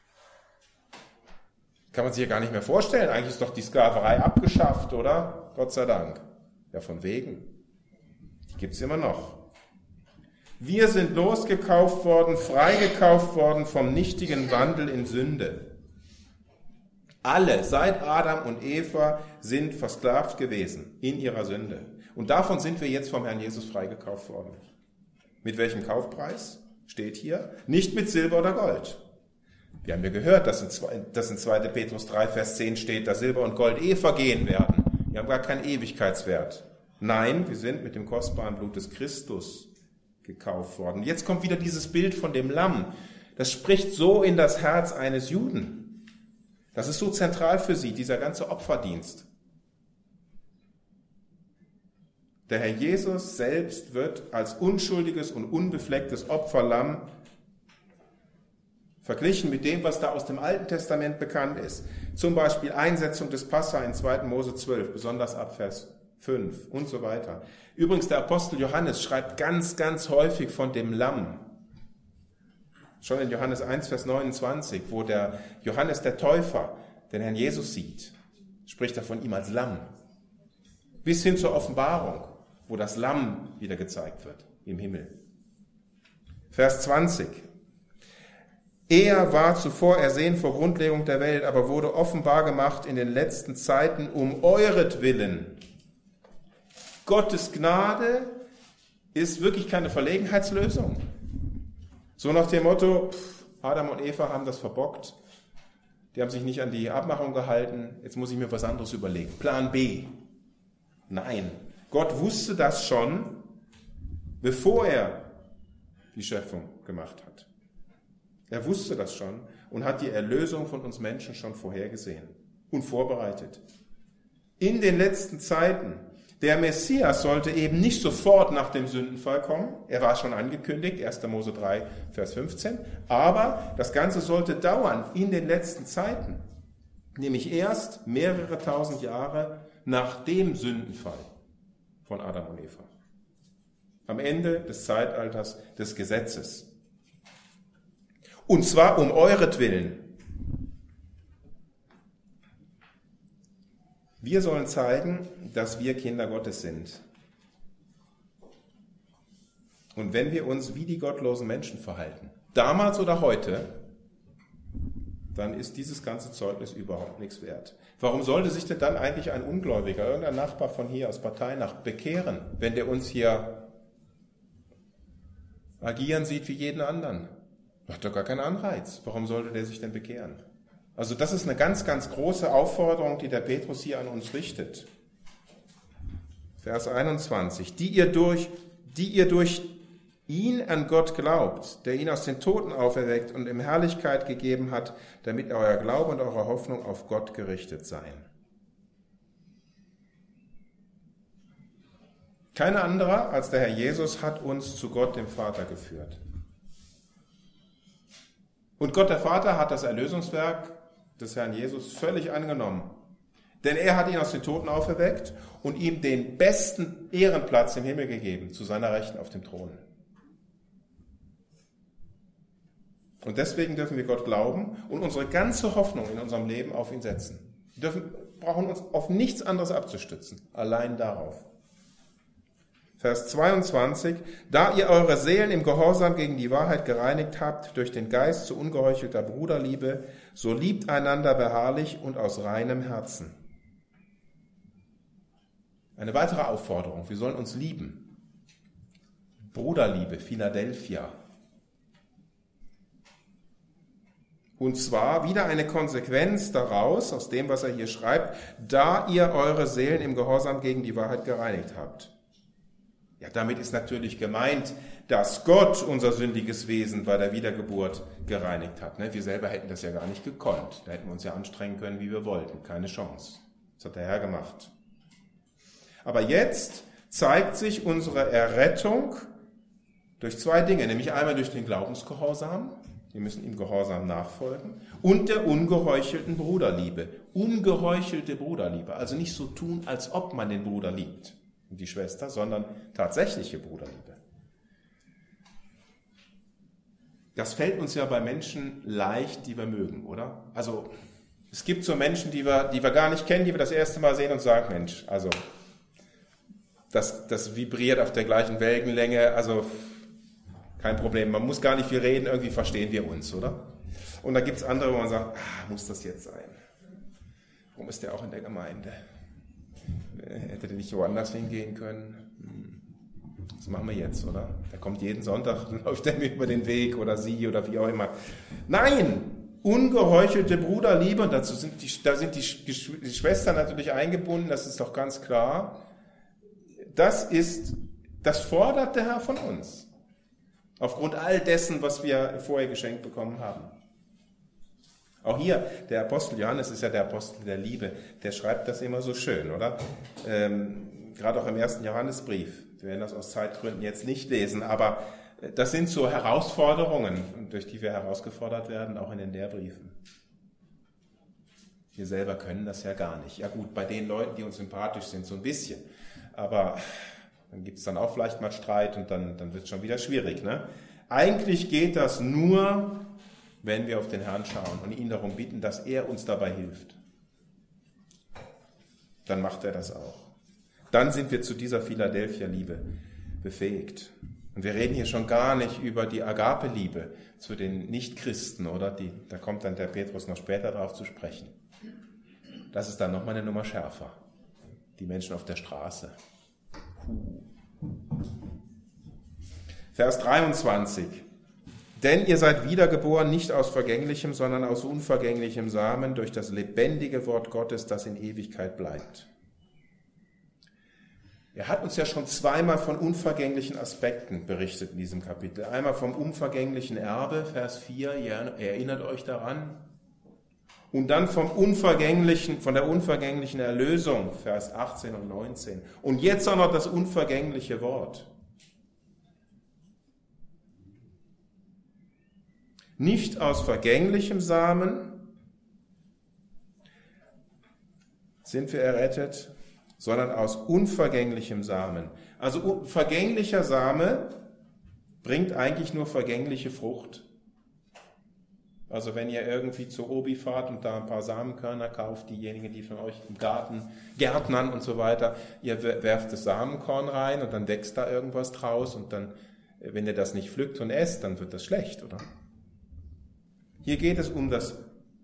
Kann man sich ja gar nicht mehr vorstellen. Eigentlich ist doch die Sklaverei abgeschafft, oder? Gott sei Dank. Ja, von wegen. Die gibt es immer noch. Wir sind losgekauft worden, freigekauft worden vom nichtigen Wandel in Sünde. Alle, seit Adam und Eva, sind versklavt gewesen in ihrer Sünde. Und davon sind wir jetzt vom Herrn Jesus freigekauft worden. Mit welchem Kaufpreis? Steht hier. Nicht mit Silber oder Gold. Wir haben ja gehört, dass in 2. Petrus 3, Vers 10 steht, dass Silber und Gold vergehen werden. Wir haben gar keinen Ewigkeitswert. Nein, wir sind mit dem kostbaren Blut des Christus gekauft worden. Jetzt kommt wieder dieses Bild von dem Lamm. Das spricht so in das Herz eines Juden. Das ist so zentral für sie, dieser ganze Opferdienst. Der Herr Jesus selbst wird als unschuldiges und unbeflecktes Opferlamm verglichen mit dem, was da aus dem Alten Testament bekannt ist. Zum Beispiel Einsetzung des Passa in 2. Mose 12, besonders ab Vers 5 und so weiter. Übrigens, der Apostel Johannes schreibt ganz, ganz häufig von dem Lamm. Schon in Johannes 1, Vers 29, wo der Johannes der Täufer den Herrn Jesus sieht, spricht er von ihm als Lamm. Bis hin zur Offenbarung, wo das Lamm wieder gezeigt wird im Himmel. Vers 20. Er war zuvor ersehen vor Grundlegung der Welt, aber wurde offenbar gemacht in den letzten Zeiten um euretwillen. Gottes Gnade ist wirklich keine Verlegenheitslösung. So nach dem Motto, Adam und Eva haben das verbockt, die haben sich nicht an die Abmachung gehalten, jetzt muss ich mir was anderes überlegen. Plan B. Nein, Gott wusste das schon, bevor er die Schöpfung gemacht hat. Er wusste das schon und hat die Erlösung von uns Menschen schon vorhergesehen und vorbereitet. In den letzten Zeiten, der Messias sollte eben nicht sofort nach dem Sündenfall kommen. Er war schon angekündigt, 1. Mose 3, Vers 15. Aber das Ganze sollte dauern in den letzten Zeiten. Nämlich erst mehrere tausend Jahre nach dem Sündenfall von Adam und Eva. Am Ende des Zeitalters des Gesetzes. Und zwar um euretwillen. Wir sollen zeigen, dass wir Kinder Gottes sind. Und wenn wir uns wie die gottlosen Menschen verhalten, damals oder heute, dann ist dieses ganze Zeugnis überhaupt nichts wert. Warum sollte sich denn dann eigentlich ein Ungläubiger, irgendein Nachbar von hier aus Parteinacht bekehren, wenn der uns hier agieren sieht wie jeden anderen? Hat doch gar keinen Anreiz. Warum sollte der sich denn bekehren? Also das ist eine ganz, ganz große Aufforderung, die der Petrus hier an uns richtet. Vers 21. Die ihr durch ihn an Gott glaubt, der ihn aus den Toten auferweckt und ihm Herrlichkeit gegeben hat, damit euer Glaube und eure Hoffnung auf Gott gerichtet seien. Kein anderer als der Herr Jesus hat uns zu Gott, dem Vater, geführt. Und Gott, der Vater, hat das Erlösungswerk des Herrn Jesus völlig angenommen. Denn er hat ihn aus den Toten auferweckt und ihm den besten Ehrenplatz im Himmel gegeben, zu seiner Rechten auf dem Thron. Und deswegen dürfen wir Gott glauben und unsere ganze Hoffnung in unserem Leben auf ihn setzen. Wir brauchen uns auf nichts anderes abzustützen, allein darauf. Vers 22, da ihr eure Seelen im Gehorsam gegen die Wahrheit gereinigt habt, durch den Geist zu ungeheuchelter Bruderliebe, so liebt einander beharrlich und aus reinem Herzen. Eine weitere Aufforderung, wir sollen uns lieben. Bruderliebe, Philadelphia. Und zwar wieder eine Konsequenz daraus, aus dem, was er hier schreibt, da ihr eure Seelen im Gehorsam gegen die Wahrheit gereinigt habt. Ja, damit ist natürlich gemeint, dass Gott unser sündiges Wesen bei der Wiedergeburt gereinigt hat. Wir selber hätten das ja gar nicht gekonnt. Da hätten wir uns ja anstrengen können, wie wir wollten. Keine Chance. Das hat der Herr gemacht. Aber jetzt zeigt sich unsere Errettung durch zwei Dinge, nämlich einmal durch den Glaubensgehorsam. Wir müssen ihm gehorsam nachfolgen. Und der ungeheuchelten Bruderliebe. Ungeheuchelte Bruderliebe. Also nicht so tun, als ob man den Bruder liebt und die Schwester, sondern tatsächliche Bruderliebe. Das fällt uns ja bei Menschen leicht, die wir mögen, oder? Also es gibt so Menschen, die wir gar nicht kennen, die wir das erste Mal sehen und sagen, Mensch, also das vibriert auf der gleichen Wellenlänge, also kein Problem, man muss gar nicht viel reden, irgendwie verstehen wir uns, oder? Und da gibt es andere, wo man sagt, muss das jetzt sein? Warum ist der auch in der Gemeinde? Hätte der nicht woanders hingehen können? Das machen wir jetzt, oder? Der kommt jeden Sonntag, dann läuft er mir über den Weg oder sie oder wie auch immer. Nein! Ungeheuchelte Bruderliebe, und da sind die Schwestern natürlich eingebunden, das ist doch ganz klar. Das fordert der Herr von uns. Aufgrund all dessen, was wir vorher geschenkt bekommen haben. Auch hier, der Apostel Johannes ist ja der Apostel der Liebe, der schreibt das immer so schön, oder? Gerade auch im 1. Johannesbrief. Wir werden das aus Zeitgründen jetzt nicht lesen, aber das sind so Herausforderungen, durch die wir herausgefordert werden, auch in den Lehrbriefen. Wir selber können das ja gar nicht. Ja gut, bei den Leuten, die uns sympathisch sind, so ein bisschen. Aber dann gibt es dann auch vielleicht mal Streit und dann wird es schon wieder schwierig. Ne? Eigentlich geht das nur, wenn wir auf den Herrn schauen und ihn darum bitten, dass er uns dabei hilft. Dann macht er das auch. Dann sind wir zu dieser Philadelphia-Liebe befähigt. Und wir reden hier schon gar nicht über die Agape-Liebe zu den Nichtchristen, oder? Da kommt dann der Petrus noch später darauf zu sprechen. Das ist dann nochmal eine Nummer schärfer. Die Menschen auf der Straße. Vers 23. Denn ihr seid wiedergeboren, nicht aus vergänglichem, sondern aus unvergänglichem Samen, durch das lebendige Wort Gottes, das in Ewigkeit bleibt. Er hat uns ja schon zweimal von unvergänglichen Aspekten berichtet in diesem Kapitel. Einmal vom unvergänglichen Erbe, Vers 4, ihr erinnert euch daran. Und dann von der unvergänglichen Erlösung, Vers 18 und 19. Und jetzt auch noch das unvergängliche Wort. Nicht aus vergänglichem Samen sind wir errettet, sondern aus unvergänglichem Samen. Also vergänglicher Same bringt eigentlich nur vergängliche Frucht. Also wenn ihr irgendwie zur Obi fahrt und da ein paar Samenkörner kauft, diejenigen, die von euch im Garten gärtnern und so weiter, ihr werft das Samenkorn rein und dann wächst da irgendwas draus und dann, wenn ihr das nicht pflückt und esst, dann wird das schlecht, oder? Hier geht es um das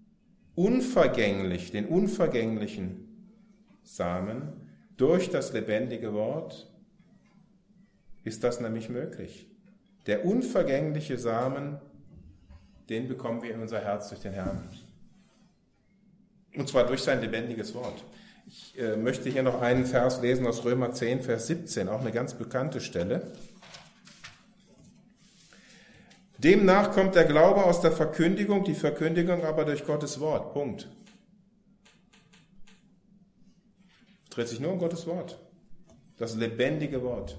den unvergänglichen Samen. Durch das lebendige Wort ist das nämlich möglich. Der unvergängliche Samen, den bekommen wir in unser Herz durch den Herrn. Und zwar durch sein lebendiges Wort. Ich möchte hier noch einen Vers lesen aus Römer 10, Vers 17, auch eine ganz bekannte Stelle. Demnach kommt der Glaube aus der Verkündigung, die Verkündigung aber durch Gottes Wort. Punkt. Es dreht sich nur um Gottes Wort. Das lebendige Wort.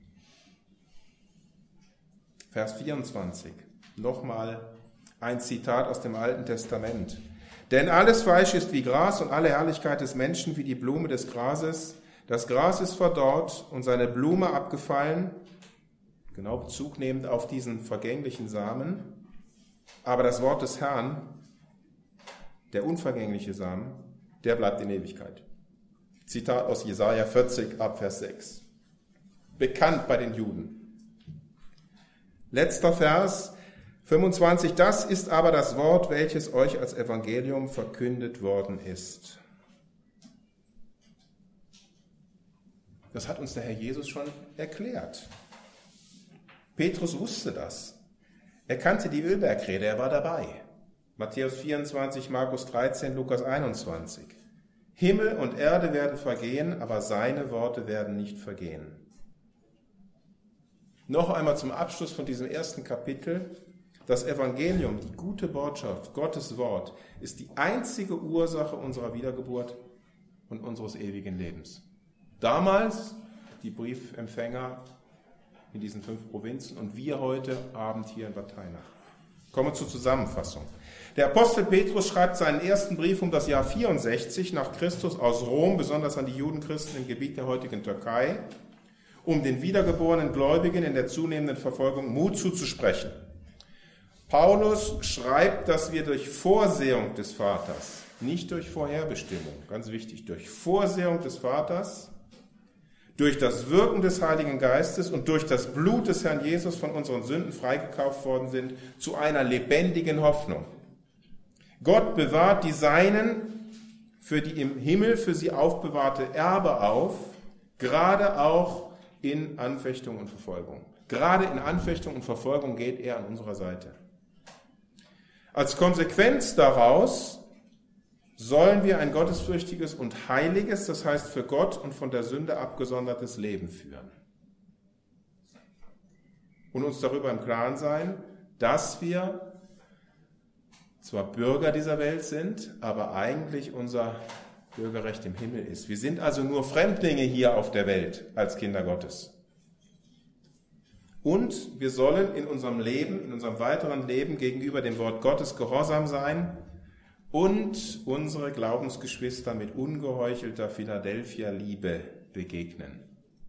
Vers 24. Nochmal ein Zitat aus dem Alten Testament. Denn alles Fleisch ist wie Gras und alle Herrlichkeit des Menschen wie die Blume des Grases. Das Gras ist verdorrt und seine Blume abgefallen, genau Bezug nehmend auf diesen vergänglichen Samen. Aber das Wort des Herrn, der unvergängliche Samen, der bleibt in Ewigkeit. Zitat aus Jesaja 40, ab Vers 6. Bekannt bei den Juden. Letzter Vers, 25. Das ist aber das Wort, welches euch als Evangelium verkündet worden ist. Das hat uns der Herr Jesus schon erklärt. Petrus wusste das. Er kannte die Ölbergrede, er war dabei. Matthäus 24, Markus 13, Lukas 21. Himmel und Erde werden vergehen, aber seine Worte werden nicht vergehen. Noch einmal zum Abschluss von diesem ersten Kapitel. Das Evangelium, die gute Botschaft, Gottes Wort, ist die einzige Ursache unserer Wiedergeburt und unseres ewigen Lebens. Damals die Briefempfänger in diesen 5 Provinzen und wir heute Abend hier in Bad Hainach. Kommen wir zur Zusammenfassung. Der Apostel Petrus schreibt seinen ersten Brief um das Jahr 64 nach Christus aus Rom, besonders an die Judenchristen im Gebiet der heutigen Türkei, um den wiedergeborenen Gläubigen in der zunehmenden Verfolgung Mut zuzusprechen. Paulus schreibt, dass wir durch Vorsehung des Vaters, nicht durch Vorherbestimmung, ganz wichtig, durch Vorsehung des Vaters, durch das Wirken des Heiligen Geistes und durch das Blut des Herrn Jesus von unseren Sünden freigekauft worden sind, zu einer lebendigen Hoffnung. Gott bewahrt die Seinen für die im Himmel für sie aufbewahrte Erbe auf, gerade auch in Anfechtung und Verfolgung. Gerade in Anfechtung und Verfolgung geht er an unserer Seite. Als Konsequenz daraus sollen wir ein gottesfürchtiges und heiliges, das heißt für Gott und von der Sünde abgesondertes Leben führen. Und uns darüber im Klaren sein, dass wir zwar Bürger dieser Welt sind, aber eigentlich unser Bürgerrecht im Himmel ist. Wir sind also nur Fremdlinge hier auf der Welt als Kinder Gottes. Und wir sollen in unserem Leben, in unserem weiteren Leben gegenüber dem Wort Gottes gehorsam sein und unsere Glaubensgeschwister mit ungeheuchelter Philadelphia-Liebe begegnen.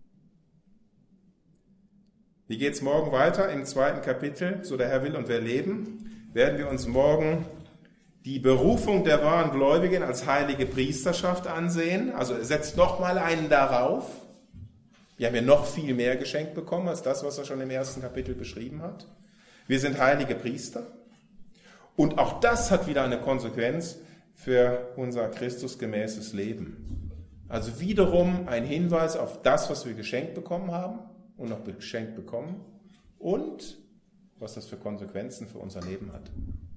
Wie geht es morgen weiter im 2. Kapitel? So der Herr will und wir leben, werden wir uns morgen die Berufung der wahren Gläubigen als heilige Priesterschaft ansehen. Also er setzt nochmal einen darauf. Wir haben ja noch viel mehr geschenkt bekommen als das, was er schon im 1. Kapitel beschrieben hat. Wir sind heilige Priester. Und auch das hat wieder eine Konsequenz für unser christusgemäßes Leben. Also wiederum ein Hinweis auf das, was wir geschenkt bekommen haben und noch geschenkt bekommen und was das für Konsequenzen für unser Leben hat.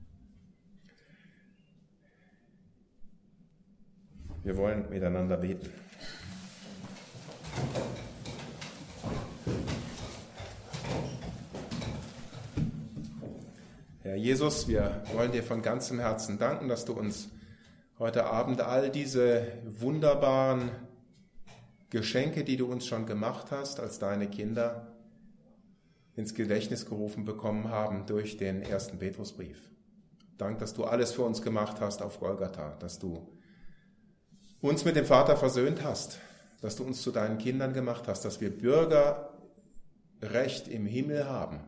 Wir wollen miteinander beten. Herr Jesus, wir wollen dir von ganzem Herzen danken, dass du uns heute Abend all diese wunderbaren Geschenke, die du uns schon gemacht hast, als deine Kinder ins Gedächtnis gerufen bekommen haben durch den 1. Petrusbrief. Dank, dass du alles für uns gemacht hast auf Golgatha, dass du uns mit dem Vater versöhnt hast, dass du uns zu deinen Kindern gemacht hast, dass wir Bürgerrecht im Himmel haben.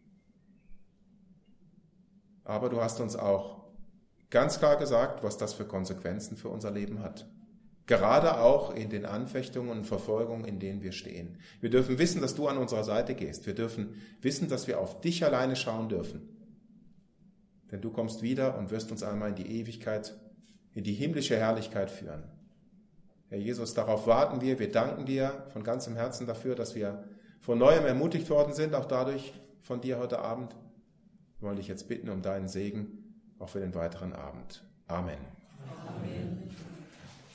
Aber du hast uns auch ganz klar gesagt, was das für Konsequenzen für unser Leben hat. Gerade auch in den Anfechtungen und Verfolgungen, in denen wir stehen. Wir dürfen wissen, dass du an unserer Seite gehst. Wir dürfen wissen, dass wir auf dich alleine schauen dürfen. Denn du kommst wieder und wirst uns einmal in die Ewigkeit, in die himmlische Herrlichkeit führen. Herr Jesus, darauf warten wir. Wir danken dir von ganzem Herzen dafür, dass wir von Neuem ermutigt worden sind, auch dadurch von dir heute Abend. Wir wollen dich jetzt bitten um deinen Segen, auch für den weiteren Abend. Amen.